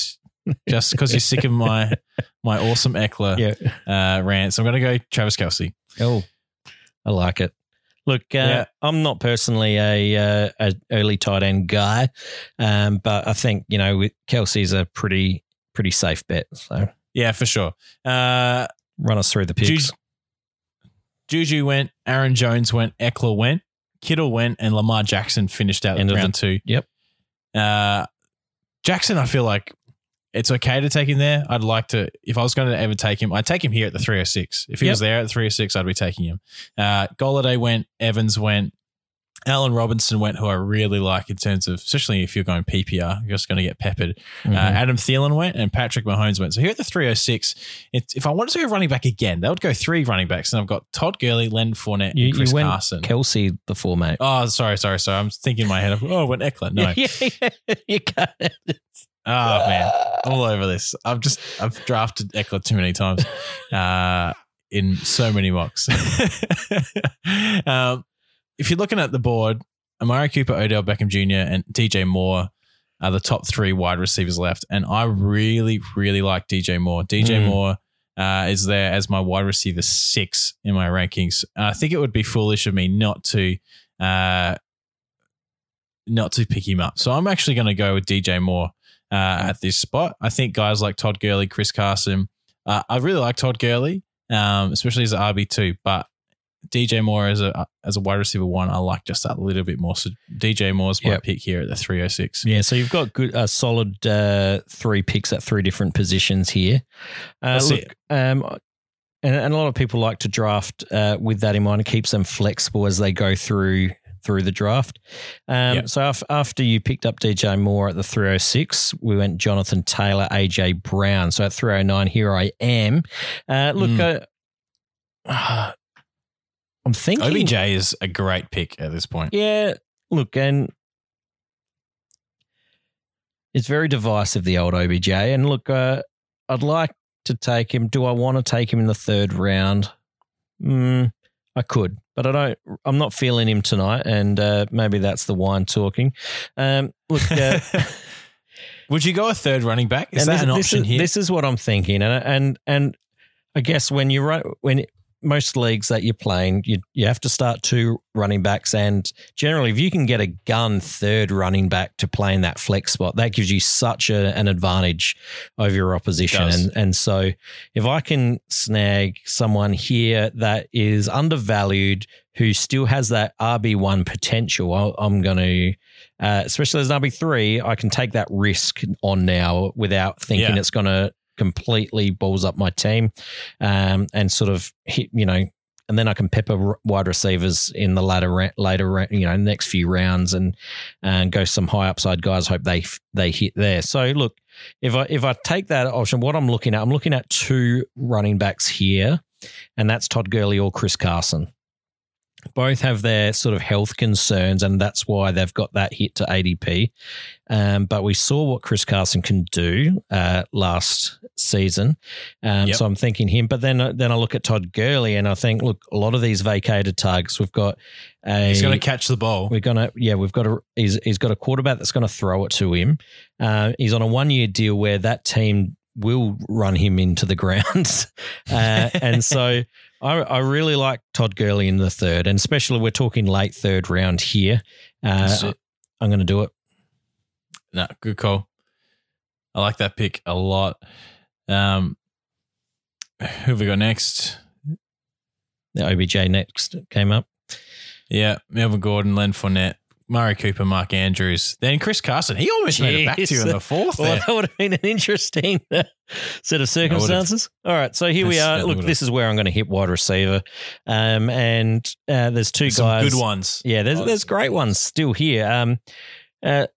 just because you're sick of my my awesome Eckler Yeah. uh, rants. I'm going to go Travis Kelce. Oh, I like it. Look, uh, Yeah. I'm not personally a, uh, a early tight end guy, um, but I think, you know, with Kelsey's a pretty pretty safe bet. So Yeah, for sure. Uh, run us through the picks. Juju, Juju went, Aaron Jones went, Eckler went, Kittle went, and Lamar Jackson finished out End of round the- two. Yep. Uh, Jackson, I feel like it's okay to take him there. I'd like to, if I was going to ever take him, I'd take him here at the three oh six. If he Yep. was there at the three oh six, I'd be taking him. Uh, Golladay went, Evans went, Allen Robinson went, who I really like in terms of, especially if you're going P P R, you're just going to get peppered. Mhm. Uh, Adam Thielen went and Patrick Mahomes went. So here at the three oh six, it's, if I wanted to go running back again, they would go three running backs. And I've got Todd Gurley, Len Fournette, you, and Chris you went Carson. Kelsey before, mate. oh, sorry, sorry, sorry. I'm thinking in my head, of, oh, I went Eckler. No. yeah, yeah, you got it. Oh, man. All over this. I've just, I've drafted Eckler too many times uh, in so many mocks. um, if you're looking at the board, Amari Cooper, Odell Beckham Junior, and D J Moore are the top three wide receivers left. And I really, really like D J Moore. D J Mm. Moore uh, is there as my wide receiver six in my rankings. I think it would be foolish of me not to uh, not to pick him up. So I'm actually going to go with D J Moore uh, at this spot. I think guys like Todd Gurley, Chris Carson, uh, I really like Todd Gurley, um, especially as an R B two, but D J Moore as a as a wide receiver one, I like just that little bit more. So D J Moore's my Yep. pick here at the three oh six. Yeah, so you've got good, uh, solid uh, three picks at three different positions here. Uh, That's look, it. um, and, and a lot of people like to draft uh, with that in mind. It keeps them flexible as they go through through the draft. Um, Yep. So af- after you picked up D J Moore at the three oh six, we went Jonathan Taylor, A J Brown. So at three oh nine, here I am. Uh, look, Mm. uh, I'm thinking O B J is a great pick at this point. Yeah, look, and it's very divisive, the old O B J. And look, uh, I'd like to take him. Do I want to take him in the third round? Mm, I could, but I don't. I'm not feeling him tonight, and uh, maybe that's the wine talking. Um, look, uh, Would you go a third running back? Is and that this, an this option is, here? This is what I'm thinking, and and and I guess when you run when most leagues that you're playing, you you have to start two running backs, and generally, if you can get a gun third running back to play in that flex spot, that gives you such a, an advantage over your opposition. It does. And and so, if I can snag someone here that is undervalued, who still has that R B one potential, I'll, I'm going to, uh, especially as an R B three, I can take that risk on now without thinking Yeah. it's going to completely balls up my team, um, and sort of hit, you know, and then I can pepper r- wide receivers in the later, ra- later, ra- you know, next few rounds, and and go some high upside guys. Hope they they hit there. So look, if I if I take that option, what I'm looking at, I'm looking at two running backs here, and that's Todd Gurley or Chris Carson. Both have their sort of health concerns, and that's why they've got that hit to A D P. Um, but we saw what Chris Carson can do uh, last season, um, Yep. so I'm thinking him. But then, then I look at Todd Gurley, and I think, look, a lot of these vacated targets, we've got a He's going to catch the ball. we're gonna, yeah, we've got a he's he's got a quarterback that's going to throw it to him. Uh, he's on a one year deal where that team will run him into the ground, uh, and so I, I really like Todd Gurley in the third, and especially we're talking late third round here. That's Uh, it. I'm going to do it. No, good call. I like that pick a lot. Um, who have we got next? The O B J next came up. Yeah, Melvin Gordon, Len Fournette, Murray Cooper, Mark Andrews, then Chris Carson. He almost made it back to you in the fourth Well, there. that would have been an interesting uh, set of circumstances. All right, so here we Yes, are. that Look, would've. this is where I'm going to hit wide receiver, um, and uh, there's two Some guys. good ones. Yeah, there's Oh, there's great ones still here. Um, uh,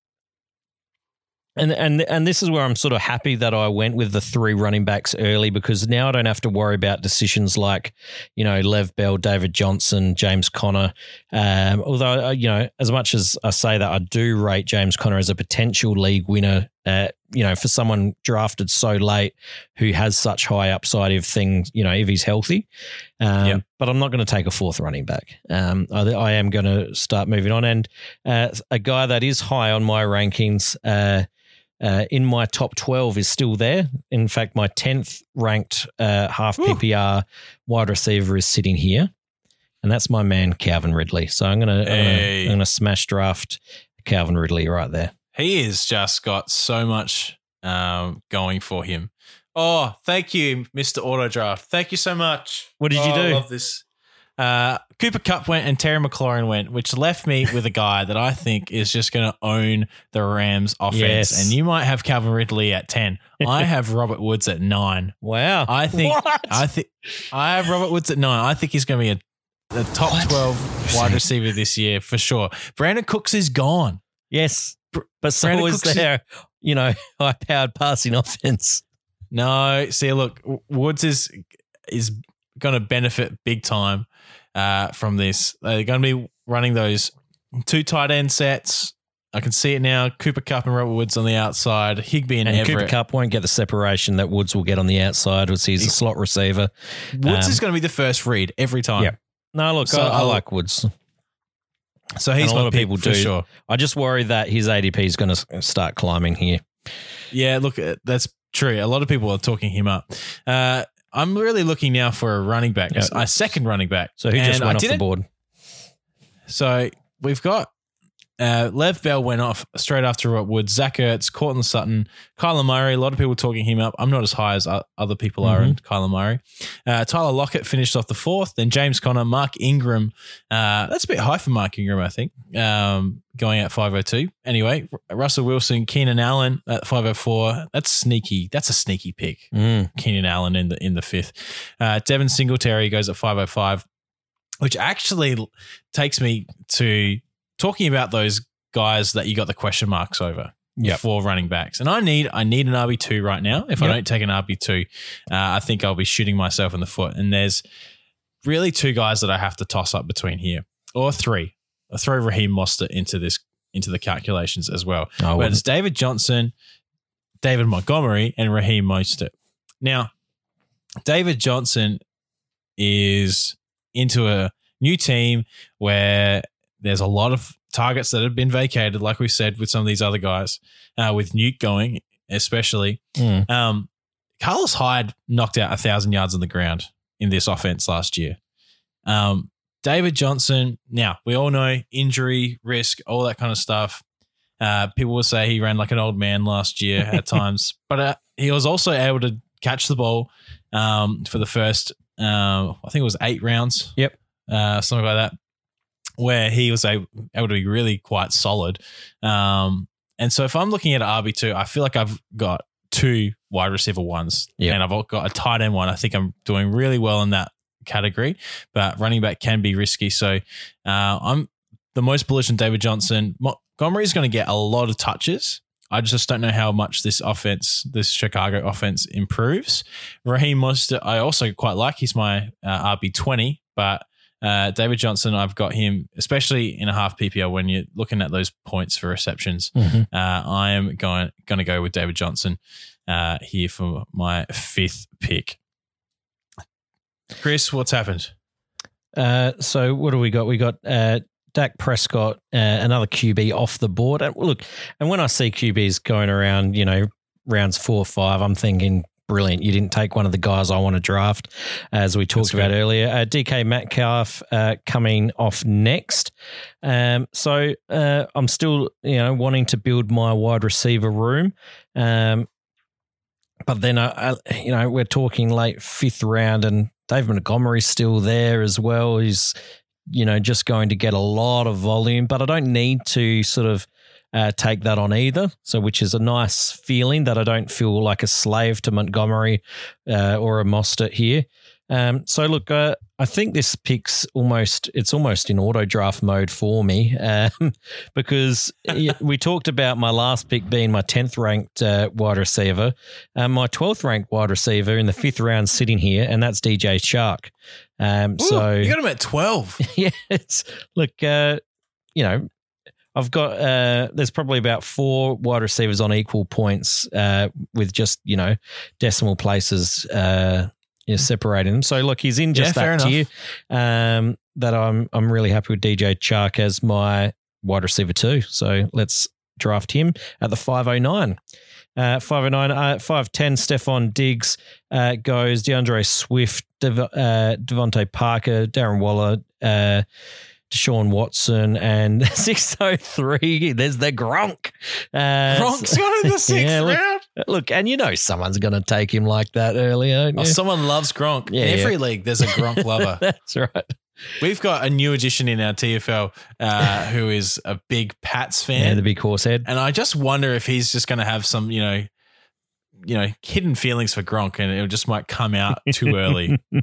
and and and this is where I'm sort of happy that I went with the three running backs early, because now I don't have to worry about decisions like, you know, Lev Bell, David Johnson, James Conner. Um, although uh, you know, as much as I say that, I do rate James Conner as a potential league winner. Uh, you know, for someone drafted so late who has such high upside if things, you know, if he's healthy. Um, Yep. But I'm not going to take a fourth running back. Um, I, I am going to start moving on. And uh, a guy that is high on my rankings, uh, uh, in my top twelve is still there. In fact, my tenth ranked uh, half P P R wide receiver is sitting here, and that's my man Calvin Ridley. So I'm gonna Hey. I'm gonna smash draft Calvin Ridley right there. He has just got so much um, going for him. Oh, thank you, Mister Auto Draft. Thank you so much. What did you Oh, do? I love this. Uh, Cooper Kupp went and Terry McLaurin went, which left me with a guy that I think is just going to own the Rams offense. Yes. And you might have Calvin Ridley at ten. I have Robert Woods at nine. Wow, I think What? I think I have Robert Woods at nine. I think he's going to be a, a top What? twelve wide receiver this year for sure. Brandon Cooks is gone. yes, but so Brandon was Cooks is- their you know high powered passing offense. No, see, look, Woods is is going to benefit big time uh, from this. They're going to be running those two tight end sets. I can see it now. Cooper Kupp and Robert Woods on the outside. Higbee and, And Everett. Cooper Kupp won't get the separation that Woods will get on the outside, as he's a slot receiver. Woods Um, is going to be the first read every time. Yeah. No, look, So I, I I'll- like Woods. So he's And a my lot of pick people for do. sure. I just worry that his A D P is going to start climbing here. Yeah, look, uh, that's true. A lot of people are talking him up. Uh, I'm really looking now for a running back, Yeah. a second running back. So who just And I went off the didn't- board? So we've got uh, Lev Bell went off straight after Robert Woods, Zach Ertz, Cortland Sutton, Kyler Murray. A lot of people talking him up. I'm not as high as o- other people are in Kyler Murray. Uh, Tyler Lockett finished off the fourth. Then James Conner, Mark Ingram. Uh, that's a bit high for Mark Ingram, I think, um, going at five oh two. Anyway, R- Russell Wilson, Keenan Allen at five oh four. That's sneaky. That's a sneaky pick. Mm. Keenan Allen in the in the fifth. Uh, Devin Singletary goes at five oh five, which actually l- takes me to talking about those guys that you got the question marks over Yep. for running backs. And I need I need an R B two right now. If I Yep. don't take an R B two, uh, I think I'll be shooting myself in the foot. And there's really two guys that I have to toss up between here, or three. I throw Raheem Mostert into this into the calculations as well. I But wouldn't. it's David Johnson, David Montgomery, and Raheem Mostert. Now, David Johnson is into a new team where there's a lot of targets that have been vacated, like we said, with some of these other guys, uh, with Newt going, especially. Mm. Um, Carlos Hyde knocked out a thousand yards on the ground in this offense last year. Um, David Johnson, now we all know injury risk, all that kind of stuff. Uh, people will say he ran like an old man last year at times, but uh, he was also able to catch the ball um, for the first, uh, I think it was eight rounds. Yep. Uh, something like that, where he was able, able to be really quite solid. Um, and so if I'm looking at R B two, I feel like I've got two wide receiver ones Yep. and I've got a tight end one. I think I'm doing really well in that category, but running back can be risky. So uh, I'm the most bullish on David Johnson. Montgomery is going to get a lot of touches. I just don't know how much this offense, this Chicago offense improves. Raheem Mostert, I also quite like. He's my uh, R B twenty, but uh, David Johnson, I've got him, especially in a half P P R when you're looking at those points for receptions. Mhm. Uh, I am going going to go with David Johnson uh, here for my fifth pick. Chris, what's happened? Uh, so what do we got? We got uh, Dak Prescott, uh, another Q B off the board. And look, and when I see Q Bs going around, you know, rounds four or five, I'm thinking, brilliant. You didn't take one of the guys I want to draft, as we talked That's about good. earlier. Uh, D K Metcalf uh, coming off next. Um, so uh, I'm still, you know, wanting to build my wide receiver room. Um, but then, I, I, you know, we're talking late fifth round, and Dave Montgomery's still there as well. He's, you know, just going to get a lot of volume, but I don't need to sort of uh, take that on either. So, which is a nice feeling that I don't feel like a slave to Montgomery uh, or a Mostert here. Um, so, look, uh, I think this pick's almost, it's almost in auto draft mode for me um, because we talked about my last pick being my tenth ranked uh, wide receiver, and my twelfth ranked wide receiver in the fifth round sitting here, and that's D J Chark. Um, Ooh, so, you got him at twelve. yeah, it's, look, uh, you know, I've got, uh, there's probably about four wide receivers on equal points uh, with just, you know, decimal places uh, you know, separating them. So, look, he's in just Yeah, fair that tier um, that I'm I'm really happy with D J Chark as my wide receiver too. So, let's draft him at the five oh nine. Uh, five oh nine, uh, five ten, Stephon Diggs uh, goes, DeAndre Swift, Dev- uh, Devontae Parker, Darren Waller, uh, Deshaun Watson, and six oh three, there's the Gronk. Uh, Gronk's gone in the sixth yeah, look, round. Look, and you know someone's going to take him like that early, aren't you? Oh, someone loves Gronk. Yeah, in every yeah. league, there's a Gronk lover. That's right. We've got a new addition in our T F L uh, who is a big Pats fan. Yeah, the big horse head. And I just wonder if he's just going to have some, you know, you know, hidden feelings for Gronk, and it just might come out too early. Look,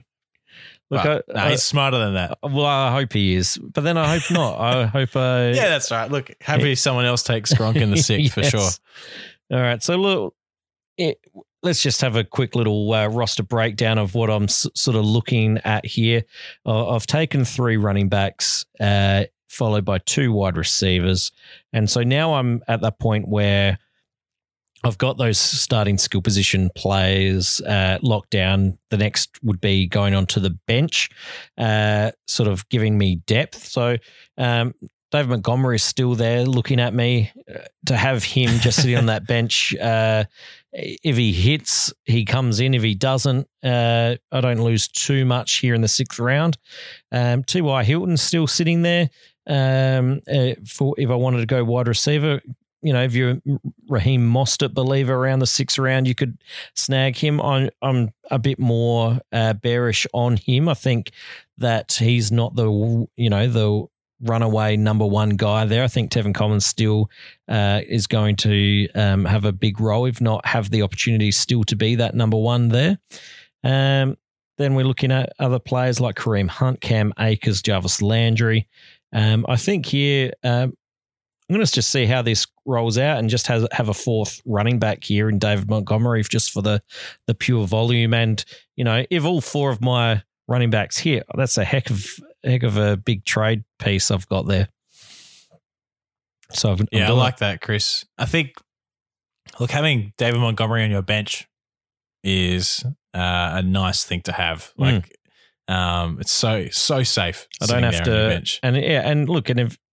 But, I, no, I- he's smarter than that. well, I hope he is, but then I hope not. I hope. Uh, Yeah, that's right. Look, happy someone else takes Gronk in the sixth for Yes. sure. All right, so look, it, let's just have a quick little uh, roster breakdown of what I'm s- sort of looking at here. Uh, I've taken three running backs, uh, followed by two wide receivers, and so now I'm at that point where I've got those starting skill position players uh, locked down. The next would be going on to the bench, uh, sort of giving me depth. So um, David Montgomery is still there looking at me. Uh, to have him just sitting on that bench, uh, if he hits, he comes in. If he doesn't, uh, I don't lose too much here in the sixth round. Um, T Y. Hilton's still sitting there um, uh, for if I wanted to go wide receiver. You know, if you're a Raheem Mostert believer around the sixth round, you could snag him. I'm, I'm a bit more uh, bearish on him. I think that he's not the, you know, the runaway number one guy there. I think Tevin Coleman still uh, is going to um, have a big role, if not have the opportunity still to be that number one there. Um, then we're looking at other players like Kareem Hunt, Cam Akers, Jarvis Landry. Um, I think here, um, I'm going to just see how this rolls out and just has, have a fourth running back here in David Montgomery just for the, the pure volume. And, you know, if all four of my running backs hit, that's a heck of heck of a big trade piece I've got there. So I've, Yeah, I've I like that, Chris. I think, look, having David Montgomery on your bench is uh, a nice thing to have. Like, um, it's so, so safe. I don't have sitting there on your to. bench. And yeah, and look, and if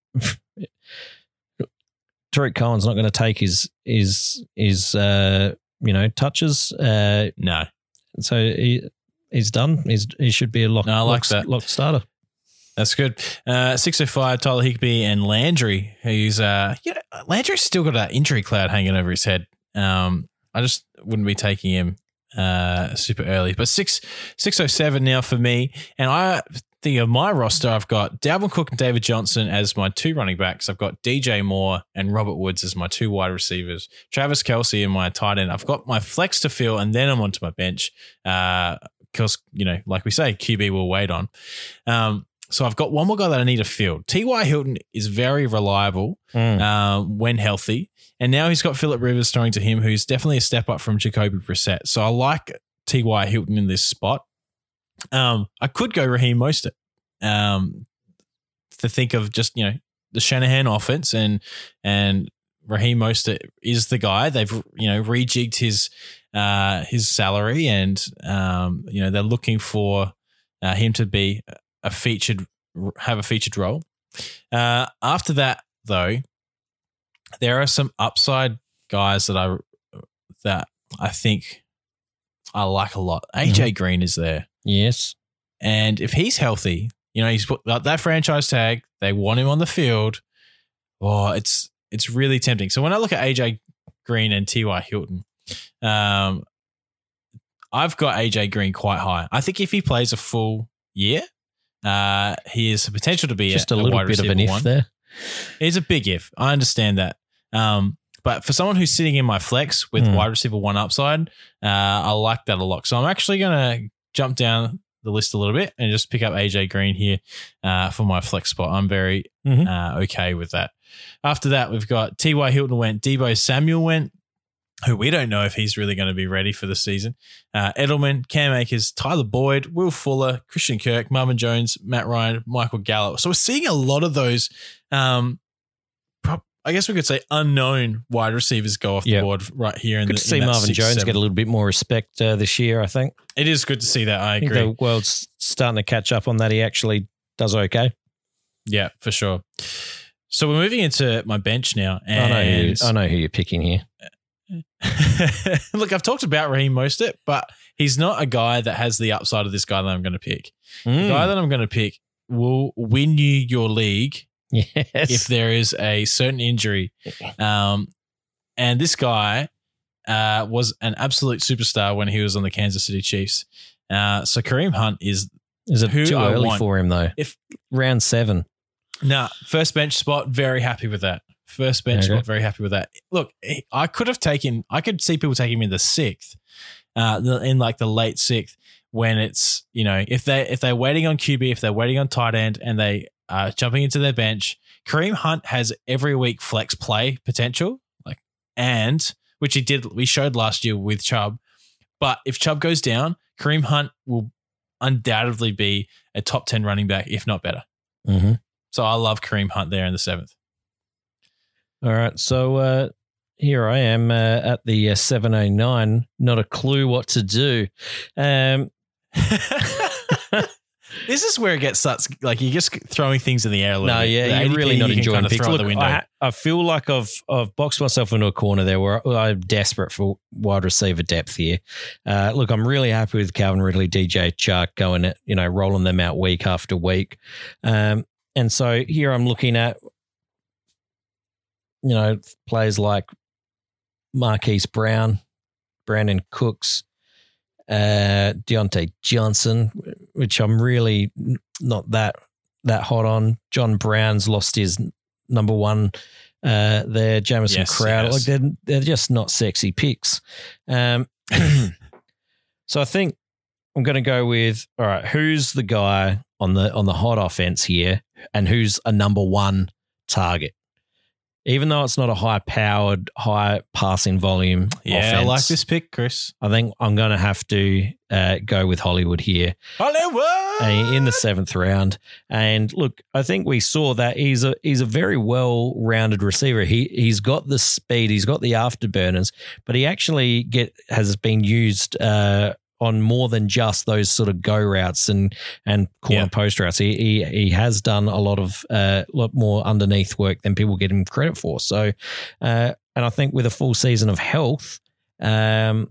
Tariq Cohen's not going to take his his his uh, you know touches, uh, No. so he he's done. He's he should be a lock. No, I like lock, that. lock starter. That's good. Uh, six oh five, Tyler Higbee and Landry, who's, uh, you know, Landry's still got that injury cloud hanging over his head. Um, I just wouldn't be taking him uh, super early. But six, six oh seven now for me. And I think of my roster, I've got Dalvin Cook and David Johnson as my two running backs. I've got D J Moore and Robert Woods as my two wide receivers. Travis Kelce and my tight end. I've got my flex to fill, and then I'm onto my bench. Uh, because, you know, like we say, Q B will wait on. Um, So I've got one more guy that I need to field. T Y. Hilton is very reliable Mm. uh, when healthy. And now he's got Phillip Rivers throwing to him, who's definitely a step up from Jacoby Brissett. So I like T Y. Hilton in this spot. Um, I could go Raheem Mostert um, to think of just, you know, the Shanahan offense, and and Raheem Mostert is the guy. They've, you know, rejigged his uh, his salary, and, um, you know, they're looking for uh, him to be a featured, have a featured role. Uh, after that, though, there are some upside guys that I that I think I like a lot. A J Mhm. Green is there, Yes. and if he's healthy, you know, he's put that, that franchise tag. They want him on the field. Oh, it's it's really tempting. So when I look at A J Green and T Y. Hilton, um, I've got A J Green quite high. I think if he plays a full year, Uh, he has the potential to be Just a, a, a little wide bit of an receiver if one. there. It's a big if. I understand that. Um, but for someone who's sitting in my flex with Hmm. wide receiver one upside, uh, I like that a lot. So I'm actually going to jump down the list a little bit and just pick up A J Green here uh, for my flex spot. I'm very Mhm. uh, okay with that. After that, we've got T Y. Hilton went, Deebo Samuel went, who we don't know if he's really going to be ready for the season. Uh, Edelman, Cam Akers, Tyler Boyd, Will Fuller, Christian Kirk, Marvin Jones, Matt Ryan, Michael Gallup. So we're seeing a lot of those, um, pro- I guess we could say unknown wide receivers go off Yep. the board right here. In Good the, to see in that Marvin six, Jones seven. get a little bit more respect uh, this year, I think. It is good to see that. I I think agree. the world's starting to catch up on that. He actually does okay. Yeah, for sure. So we're moving into my bench now. And I know who, I know who you're picking here. Look, I've talked about Raheem Mostert, but he's not a guy that has the upside of this guy that I'm going to pick. Mm. The guy that I'm going to pick will win you your league Yes. if there is a certain injury. Um, and this guy uh, was an absolute superstar when he was on the Kansas City Chiefs. Uh, so Kareem Hunt is Is it who too I early want. for him though? If Round seven. Nah, first bench spot, very happy with that. First bench Okay. spot, very happy with that. Look, I could have taken, I could see people taking him in the sixth, uh, the- in like the late sixth, when it's, you know, if they if they're waiting on Q B, if they're waiting on tight end, and they are jumping into their bench, Kareem Hunt has every week flex play potential, like, and which he did, we showed last year with Chubb. But if Chubb goes down, Kareem Hunt will undoubtedly be a top ten running back, if not better. Mm-hmm. So I love Kareem Hunt there in the seventh. All right. So uh, here I am uh, at the uh, seven oh nine. Not a clue what to do. Um, This is where it gets such, like, you're just throwing things in the air a little no, bit. yeah, The you're A D P really not you can enjoying kind of picks. throw out Look, the window. I, I feel like I've I've boxed myself into a corner there where I'm desperate for wide receiver depth here. Uh, look, I'm really happy with Calvin Ridley, D J Chark going, at, you know, rolling them out week after week. Um, and so here I'm looking at, you know, players like Marquise Brown, Brandon Cooks, uh, Deontay Johnson, which I'm really not that that hot on. John Brown's lost his number one uh, there. Jamison Yes, Crowder, yes. like they're they're just not sexy picks. Um, so I think I'm going to go with, all right, who's the guy on the on the hot offense here, and who's a number one target? Even though it's not a high-powered, high passing volume Yeah, offense, I like this pick, Chris. I think I'm going to have to uh, go with Hollywood here Hollywood! uh, in the seventh round. And look, I think we saw that he's a he's a very well-rounded receiver. He he's got the speed, he's got the afterburners, but he actually get has been used uh, on more than just those sort of go routes and and corner Yeah. post routes. He, he he has done a lot of uh, lot more underneath work than people get him credit for. So, uh, and I think with a full season of health, um,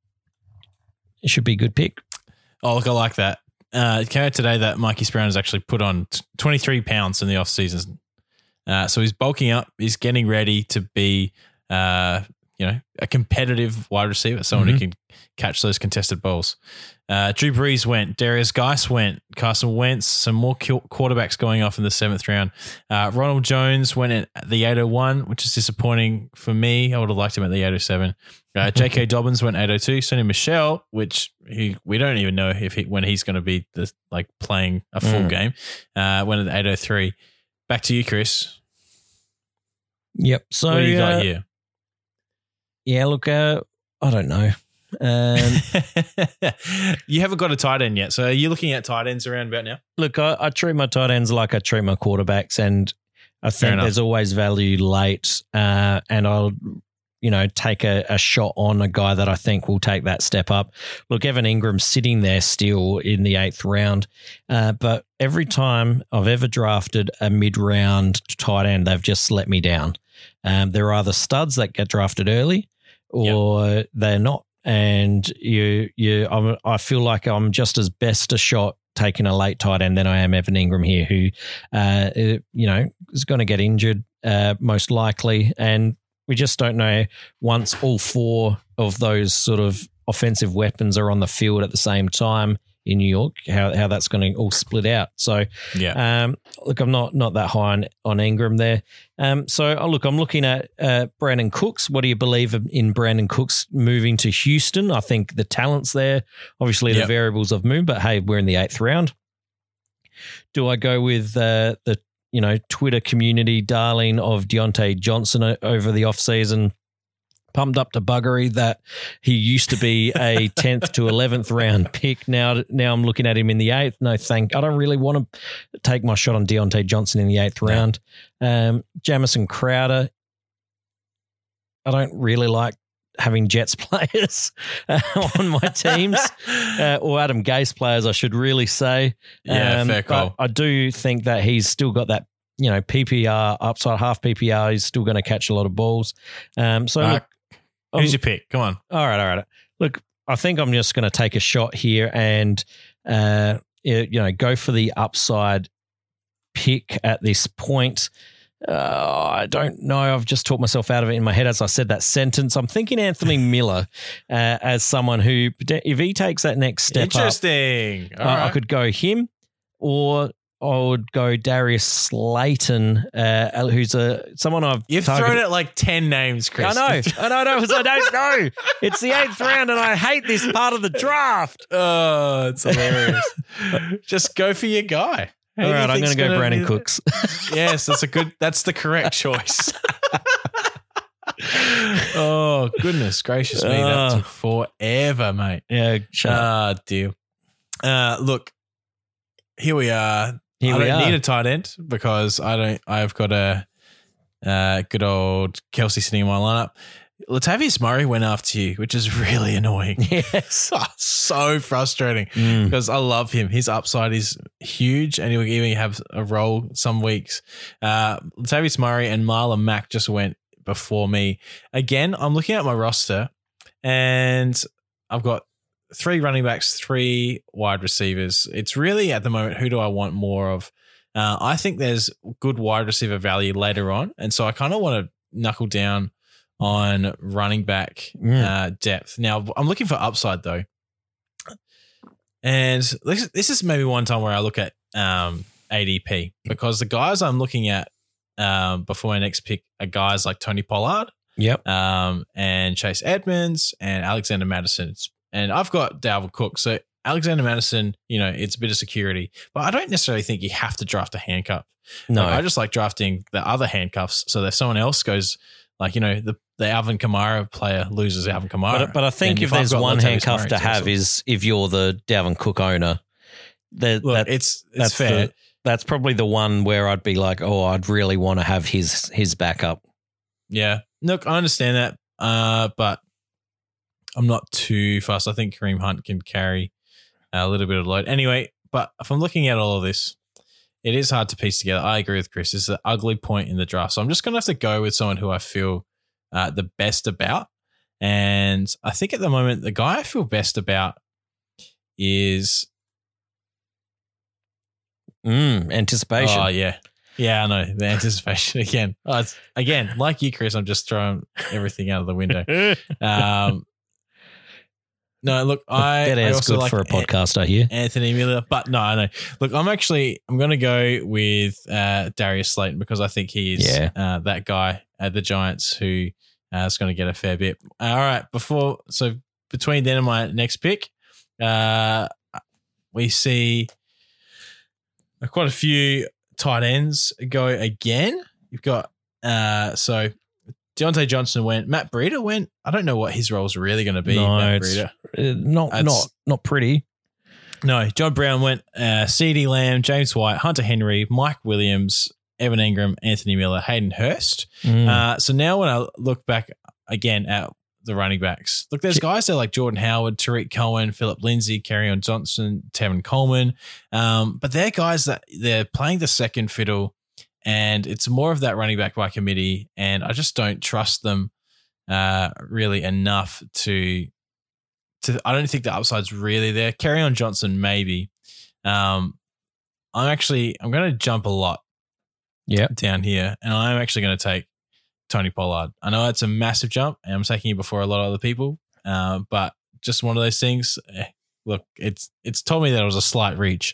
it should be a good pick. Oh, look, I like that. Uh, it came out today that Marquise Brown has actually put on t- twenty-three pounds in the offseason. Uh, so he's bulking up. He's getting ready to be, uh, you know, a competitive wide receiver, someone Mhm. who can catch those contested balls. Uh, Drew Brees went. Darius Geis went. Carson Wentz. Some more qu- quarterbacks going off in the seventh round. Uh, Ronald Jones went at the eight oh one, which is disappointing for me. I would have liked him at the eight oh seven. Uh, J K. Dobbins went eight oh two. Sonny Michel, which he, we don't even know if he, when he's going to be the, like playing a full Mm. game. Uh, went at eight oh three. Back to you, Chris. Yep. So What do you got uh, here? Yeah, look, uh, I don't know. Um, You haven't got a tight end yet. So are you looking at tight ends around about now? look, I, I treat my tight ends like I treat my quarterbacks, and I Fair think enough. there's always value late, uh, and I'll, you know, take a, a shot on a guy that I think will take that step up. Look, Evan Ingram's sitting there still in the eighth round, uh, but every time I've ever drafted a mid-round tight end, they've just let me down. Um, there are either studs that get drafted early, or they're not. And you, you, I'm, I feel like I'm just as best a shot taking a late tight end than I am Evan Ingram here, who, uh, you know, is going to get injured uh, most likely, and we just don't know once all four of those sort of offensive weapons are on the field at the same time in New York, how how that's going to all split out. So, Yeah. um, look, I'm not not that high on, on Ingram there. Um, so, oh, look, I'm looking at uh, Brandon Cooks. What do you believe in Brandon Cooks moving to Houston? I think the talent's there. Obviously, the Yep. variables have moved, but hey, we're in the eighth round. Do I go with uh, the you know Twitter community darling of Deontay Johnson o- over the offseason? Pumped up to buggery that he used to be a tenth to eleventh round pick. Now, now I'm looking at him in the eighth. No, thank. I don't really want to take my shot on Deontay Johnson in the eighth round. Um, Jamison Crowder. I don't really like having Jets players uh, on my teams, uh, or Adam Gase players, I should really say. Yeah, fair but call. I do think that he's still got that you know, P P R, upside half P P R, he's still going to catch a lot of balls. Um, so, Uh, look, Who's um, your pick? Come on. all right, all right. Look, I think I'm just going to take a shot here and, uh, you know, go for the upside pick at this point. Uh, I don't know. I've just talked myself out of it in my head as I said that sentence. I'm thinking Anthony Miller uh, as someone who, if he takes that next step Interesting. up, All uh, right. I could go him, or I would go Darius Slayton, uh, who's a someone I've You've targeted. thrown it like ten names, Chris. I know, I know, I know, 'cause I don't know. It's the eighth round, and I hate this part of the draft. Oh, it's hilarious. Just go for your guy. Who All do you right, I'm think's going to go gonna Brandon be- Cooks. Yes, that's a good. That's the correct choice. Oh goodness gracious me! That Oh. took forever, mate. yeah, shut up. Ah, dear. Uh, look, here we are. Here I we don't are. need a tight end because I don't. I've got a uh, good old Kelsey sitting in my lineup. Latavius Murray went after you, which is really annoying. Yes. Oh, so frustrating Mm. because I love him. His upside is huge, and he'll even have a role some weeks. Uh, Latavius Murray and Marlon Mack just went before me. Again, I'm looking at my roster, and I've got three running backs, three wide receivers. It's really at the moment, who do I want more of? Uh, I think there's good wide receiver value later on, and so I kind of want to knuckle down on running back Mm. uh, depth. Now, I'm looking for upside though. And this, this is maybe one time where I look at um, A D P because the guys I'm looking at um, before my next pick are guys like Tony Pollard Yep. um, and Chase Edmonds and Alexander Madison. And I've got Dalvin Cook. So Alexander Madison, you know, it's a bit of security, but I don't necessarily think you have to draft a handcuff. No. Like, I just like drafting the other handcuffs so that if someone else goes, like, you know, the, the Alvin Kamara player loses Alvin Kamara. But, but I think then if I've there's got one Latavius handcuff Murray, to it's have awesome. is if you're the Dalvin Cook owner, that, Look, that it's it's that's fair. the- that's probably the one where I'd be like, oh, I'd really want to have his his backup. Yeah. Look, I understand that, uh, but I'm not too fast. I think Kareem Hunt can carry a little bit of load. Anyway, but if I'm looking at all of this, it is hard to piece together. I agree with Chris. It's an ugly point in the draft. So I'm just going to have to go with someone who I feel uh, the best about. And I think at the moment, the guy I feel best about is Mm, anticipation. Oh yeah, yeah. I know the anticipation again. Oh, it's, again, like you, Chris. I'm just throwing everything out of the window. Um, no, look, I, that I is also good like for a podcast, I hear. Anthony Miller, but no, I know. Look, I'm actually I'm going to go with uh, Darius Slayton because I think he is Yeah. uh, that guy at the Giants who uh, is going to get a fair bit. All right, before so between then and my next pick, uh, we see quite a few tight ends go again. You've got uh, so Deontay Johnson went, Matt Breida went. I don't know what his role is really going to be. No, Matt it's Breida. uh, not That's- not not pretty. No, John Brown went, uh, CeeDee Lamb, James White, Hunter Henry, Mike Williams, Evan Ingram, Anthony Miller, Hayden Hurst. Mm. Uh, so now when I look back again at the running backs, look, there's guys there like Jordan Howard, Tariq Cohen, Philip Lindsay, Kerryon Johnson, Tevin Coleman. Um, but they're guys that they're playing the second fiddle, and it's more of that running back by committee. And I just don't trust them uh, really enough to, to, I don't think the upside's really there. Kerryon Johnson, maybe. Um, I'm actually, I'm going to jump a lot Yep. down here, and I'm actually going to take Tony Pollard. I know it's a massive jump, and I'm taking it before a lot of other people, uh, but just one of those things. Eh, look, it's it's told me that it was a slight reach.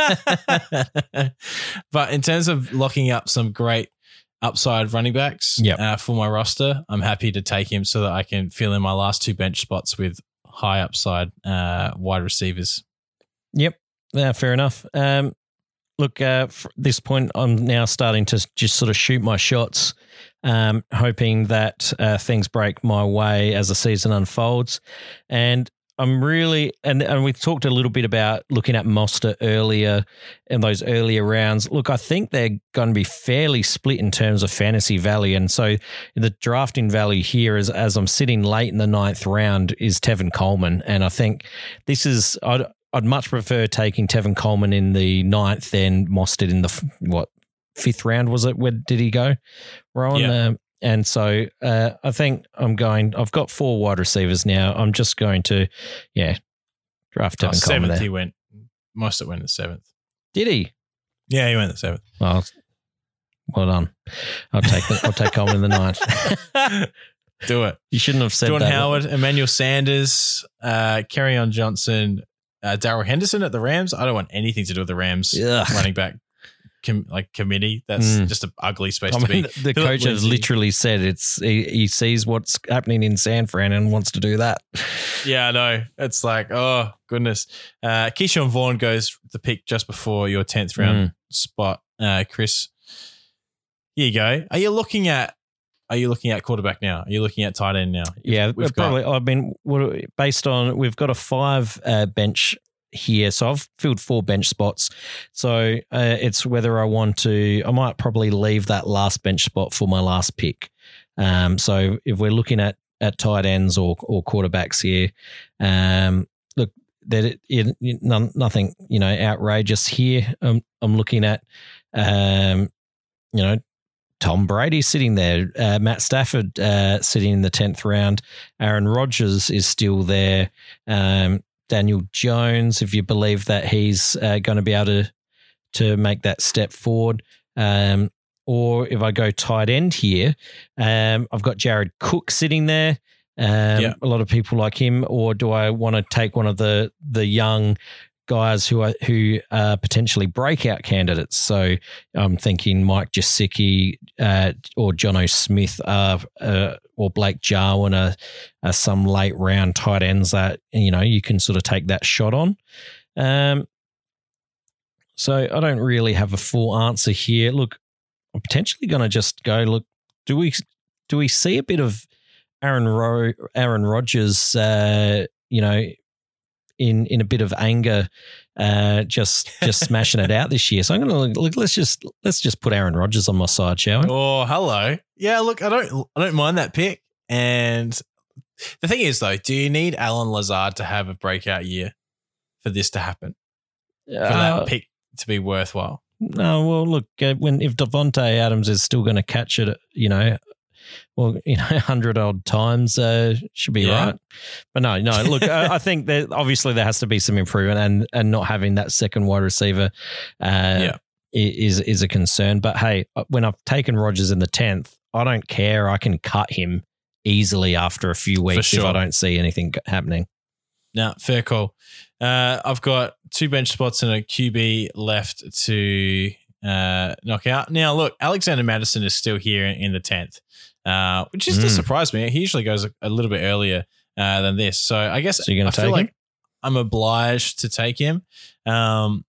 But in terms of locking up some great upside running backs Yep. uh, for my roster, I'm happy to take him so that I can fill in my last two bench spots with high upside uh, wide receivers. Yep. Yeah, fair enough. Um, look, uh, at this point, I'm now starting to just sort of shoot my shots, um, hoping that uh, things break my way as the season unfolds. And I'm really, and, and we talked a little bit about looking at Mostert earlier in those earlier rounds. Look, I think they're going to be fairly split in terms of fantasy value. And so the drafting value here is, as I'm sitting late in the ninth round, is Tevin Coleman. And I think this is, I'd, I'd much prefer taking Tevin Coleman in the ninth than Mostert in the, what, fifth round, was it? Where did he go? Rowan? Yeah. Um, and so uh, I think I'm going, I've got four wide receivers now. I'm just going to, yeah, draft Oh, Tevin Coleman seventh, there. he went. Most of it went in the seventh. Did he? Yeah, he went in the seventh. Well, well done. I'll take I'll take Coleman in the ninth. Do it. You shouldn't have said Jordan that. Howard, Emmanuel Sanders, uh, Kerryon Johnson, uh, Darrell Henderson at the Rams. I don't want anything to do with the Rams Ugh. running back com- like committee. That's Mm. just an ugly space I to mean, be. the Philip coach has Lindsay. literally said it's he, he sees what's happening in San Fran and wants to do that. Yeah, I know. It's like, oh, goodness. Uh, Keyshawn Vaughn goes the pick just before your tenth round Mm. spot. Uh, Chris, here you go. Are you looking at Are you looking at quarterback now? Are you looking at tight end now? Yeah, We've probably. got- I mean, what, based on we've got a five uh, bench here, so I've filled four bench spots. So uh, it's whether I want to. I might probably leave that last bench spot for my last pick. Um, so if we're looking at at tight ends or or quarterbacks here, um, look, that it, it, none, nothing you know outrageous here. Um, I'm looking at, um, you know. Tom Brady sitting there, uh, Matt Stafford uh, sitting in the tenth round, Aaron Rodgers is still there, um, Daniel Jones, if you believe that he's uh, going to be able to to make that step forward. Um, or if I go tight end here, um, I've got Jared Cook sitting there. Um, Yeah. A lot of people like him. Or do I want to take one of the the young guys who are who are potentially breakout candidates? So I'm thinking Mike Gesicki uh, or Jono Smith uh, uh, or Blake Jarwin are, are some late round tight ends that you know you can sort of take that shot on. Um, so I don't really have a full answer here. Look, I'm potentially going to just go. Look, do we do we see a bit of Aaron Ro- Aaron Rodgers? Uh, you know. In, in a bit of anger, uh, just just smashing it out this year. So I'm gonna look, look. Let's just let's just put Aaron Rodgers on my side, shall we? Oh, hello. Yeah, look, I don't I don't mind that pick. And the thing is, though, do you need Alan Lazard to have a breakout year for this to happen? For Uh, that pick to be worthwhile? no, well, look, uh, when if Devontae Adams is still going to catch it, you know, well, you know, hundred odd times uh, should be Yeah. right. But no, no. Look, I, I think that obviously there has to be some improvement, and and not having that second wide receiver, uh, Yeah. i- is is a concern. But hey, when I've taken Rodgers in the tenth, I don't care. I can cut him easily after a few weeks if sure. I don't see anything happening. No, fair call. Uh, I've got two bench spots and a Q B left to uh, knock out. Now, look, Alexander Madison is still here in the tenth, uh, which just Mm. surprised me. He usually goes a, a little bit earlier uh, than this. So I guess So you're gonna I feel take like him? I'm obliged to take him. Um,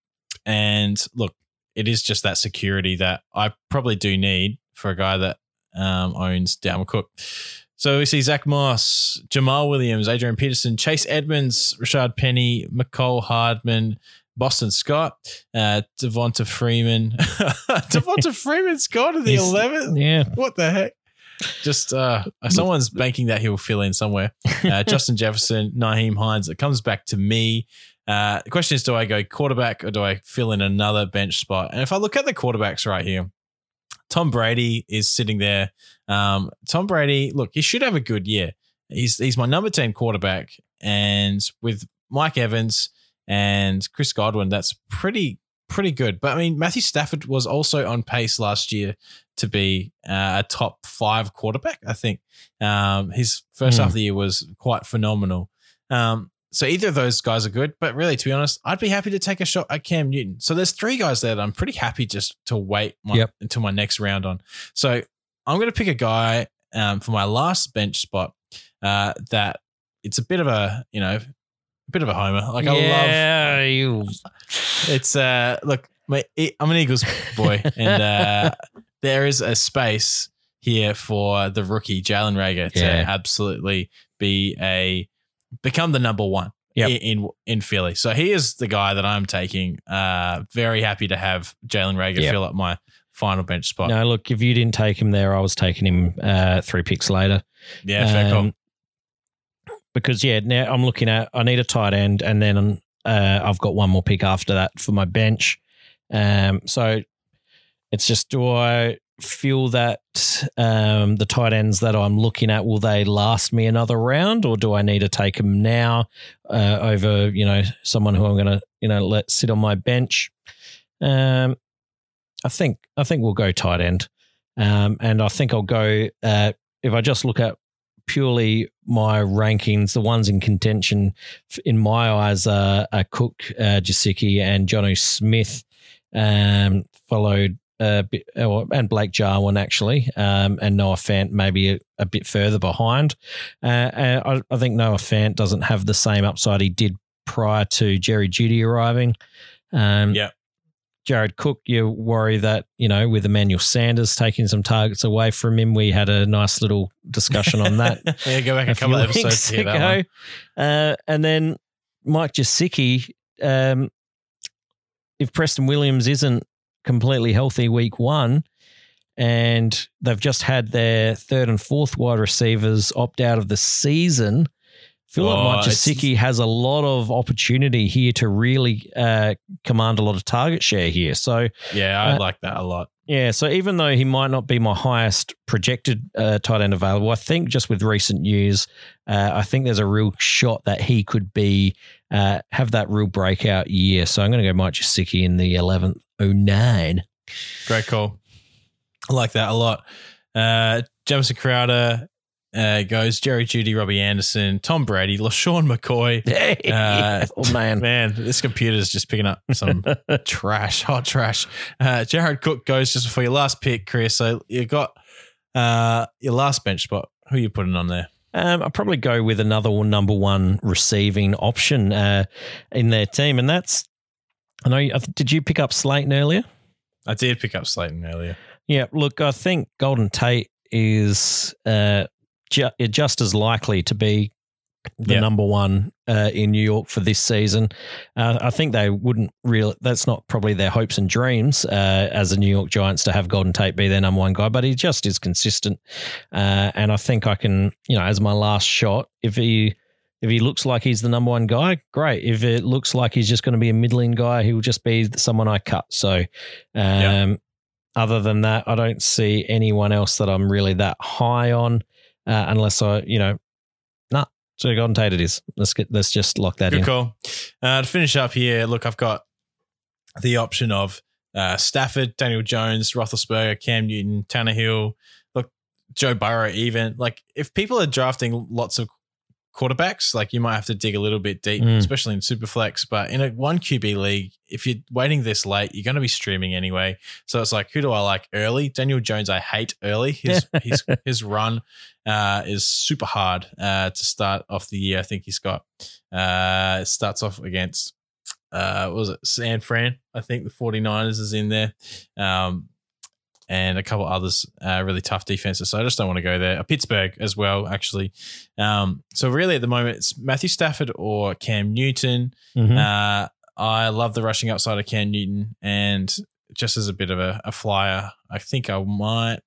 and look, it is just that security that I probably do need for a guy that um, owns Dalvin Cook. So we see Zach Moss, Jamal Williams, Adrian Peterson, Chase Edmonds, Rashad Penny, McCole Hardman, Boston Scott, uh, Devonta Freeman. Devonta Freeman's gone to the He's- eleventh. Yeah, What the heck? Just uh, someone's banking that he'll fill in somewhere. Uh, Justin Jefferson, Naheem Hines. It comes back to me. Uh, the question is, do I go quarterback or do I fill in another bench spot? And if I look at the quarterbacks right here, Tom Brady is sitting there. Um, Tom Brady, look, he should have a good year. He's he's my number ten quarterback, and with Mike Evans and Chris Godwin, that's pretty pretty good. But I mean, Matthew Stafford was also on pace last year to be uh, a top five quarterback. I think um, his first Hmm. half of the year was quite phenomenal. Um, so either of those guys are good, but really, to be honest, I'd be happy to take a shot at Cam Newton. So there's three guys there that I'm pretty happy just to wait my, Yep. until my next round on. So I'm going to pick a guy um, for my last bench spot uh, that it's a bit of a, you know, a bit of a homer. Like I love yeah, you. it's uh look, my, I'm an Eagles boy, and uh, there is a space here for the rookie Jalen Reagor to Yeah. absolutely be a become the number one Yep. in, in in Philly. So he is the guy that I'm taking. Uh, very happy to have Jalen Reagor Yep. fill up my final bench spot. No, look, if you didn't take him there, I was taking him uh, three picks later. Yeah, fair Um, call. Because, yeah, now I'm looking at, I need a tight end, and then uh, I've got one more pick after that for my bench. Um, so it's just, do I feel that um, the tight ends that I'm looking at, will they last me another round, or do I need to take them now uh, over, you know, someone who I'm going to, you know, let sit on my bench? Um, I think I think we'll go tight end, um, and I think I'll go uh, if I just look at purely my rankings, the ones in contention in my eyes are, are Cook, uh, Jasicki, and Jonnu Smith, um, followed. Uh, and Blake Jarwin, actually, um, and Noah Fant maybe a, a bit further behind. Uh, and I, I think Noah Fant doesn't have the same upside he did prior to Jerry Jeudy arriving. Um, yeah. Jared Cook, you worry that, you know, with Emmanuel Sanders taking some targets away from him, we had a nice little discussion on that. Yeah, go back a, a couple of episodes to hear that one. Uh, and then Mike Jasicki, um, if Preston Williams isn't completely healthy week one, and they've just had their third and fourth wide receivers opt out of the season, I feel oh, like Mike Jasicki has a lot of opportunity here to really uh, command a lot of target share here. So yeah, I uh, like that a lot. Yeah, so even though he might not be my highest projected uh, tight end available, I think just with recent news, uh, I think there's a real shot that he could be uh, have that real breakout year. So I'm going to go Mike Jasicki in the eleventh oh nine. Great call. I like that a lot. Uh, Jamison Crowder uh, goes Jerry Jeudy, Robbie Anderson, Tom Brady, LaShawn McCoy. Hey, uh, oh, man. Man, this computer's just picking up some trash, hot trash. Uh, Jared Cook goes just before your last pick, Chris. So you got uh, your last bench spot. Who are you putting on there? Um, I'll probably go with another one, number one receiving option uh, in their team, and that's, I know, did you pick up Slayton earlier? I did pick up Slayton earlier. Yeah, look, I think Golden Tate is uh, ju- just as likely to be the yep. number one uh, in New York for this season. Uh, I think they wouldn't really, that's not probably their hopes and dreams uh, as the New York Giants to have Golden Tate be their number one guy, but he just is consistent. Uh, and I think I can, you know, as my last shot, if he if he looks like he's the number one guy, great. If it looks like he's just going to be a middling guy, he will just be someone I cut. So um, yep. other than that, I don't see anyone else that I'm really that high on uh, unless I, you know, nah. So Golden Tate it is. Let's get. Let's just lock that Good in. Good call. Uh, to finish up here, look, I've got the option of uh, Stafford, Daniel Jones, Roethlisberger, Cam Newton, Tannehill, look, Joe Burrow even. Like, if people are drafting lots of quarterbacks, like, you might have to dig a little bit deep, mm. especially in Superflex. But in a one Q B league, if you're waiting this late, you're going to be streaming anyway. So it's like, who do I like early? Daniel Jones, I hate early. His his his run uh, is super hard uh, to start off the year. I think he's got uh, starts off against uh, what was it San Fran? I think the 49ers is in there. Um, and a couple others, uh, really tough defenses. So I just don't want to go there. Uh, Pittsburgh as well, actually. Um, so really at the moment, it's Matthew Stafford or Cam Newton. Mm-hmm. Uh, I love the rushing outside of Cam Newton. And just as a bit of a, a flyer, I think I might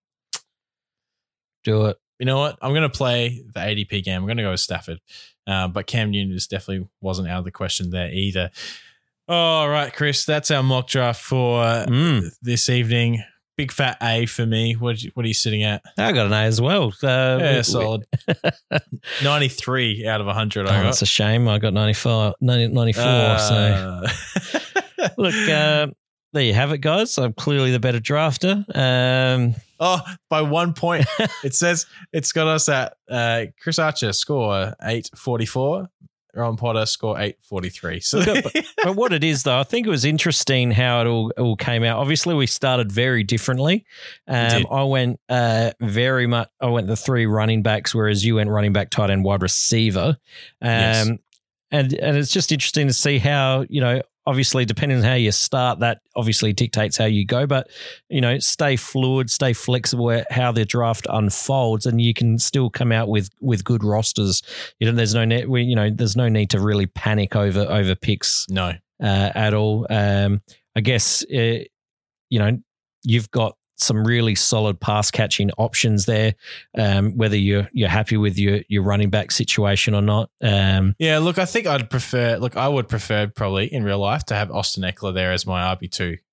do it. You know what? I'm going to play the A D P game. I'm going to go with Stafford. Uh, but Cam Newton just definitely wasn't out of the question there either. All right, Chris, that's our mock draft for mm. this evening. Big fat A for me. What, you, what are you sitting at? I got an A as well. Uh, yeah, we, solid. ninety-three out of one hundred. Oh, I got. That's a shame. I got ninety-five, ninety, ninety-four. Uh, so, look, uh, there you have it, guys. I'm clearly the better drafter. Um, oh, by one point. It says it's got us at uh, Chris Archer score eight forty-four. Ron Potter score eight forty-three. So, but, but what it is, though, I think it was interesting how it all, it all came out. Obviously, we started very differently. Um, I went uh, very much. I went the three running backs, whereas you went running back, tight end, wide receiver. Um, yes. And and it's just interesting to see how, you know, obviously depending on how you start, that obviously dictates how you go. But, you know, stay fluid, stay flexible at how the draft unfolds, and you can still come out with with good rosters. You know, there's no net, you know, there's no need to really panic over over picks. No, uh, at all. Um, I guess uh, you know, you've got some really solid pass catching options there. Um, whether you're you're happy with your your running back situation or not. Um, yeah, look, I think I'd prefer. Look, I would prefer probably in real life to have Austin Eckler there as my R B two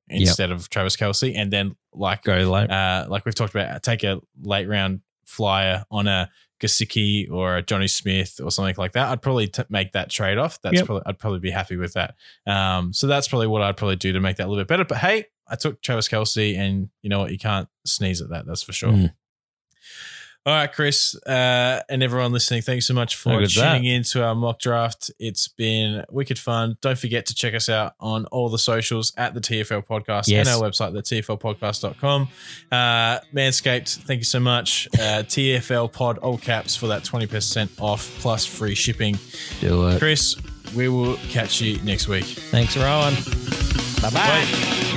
instead of Travis Kelce, and then like Go late. uh, like we've talked about, take a late round flyer on a Gesicki or a Johnny Smith or something like that. I'd probably t- make that trade off. That's Yep. probably I'd probably be happy with that. Um, so that's probably what I'd probably do to make that a little bit better. But hey, I took Travis Kelce, and you know what? You can't sneeze at that. That's for sure. Mm. All right, Chris, uh, and everyone listening, thanks so much for How good's tuning that? in to our mock draft. It's been wicked fun. Don't forget to check us out on all the socials at the T F L Podcast Yes. and our website, the T F L podcast dot com. Uh, Manscaped, thank you so much. Uh, T F L Pod, all caps, for that twenty percent off plus free shipping. Do it. Chris, we will catch you next week. Thanks, Rowan. Bye-bye. Bye.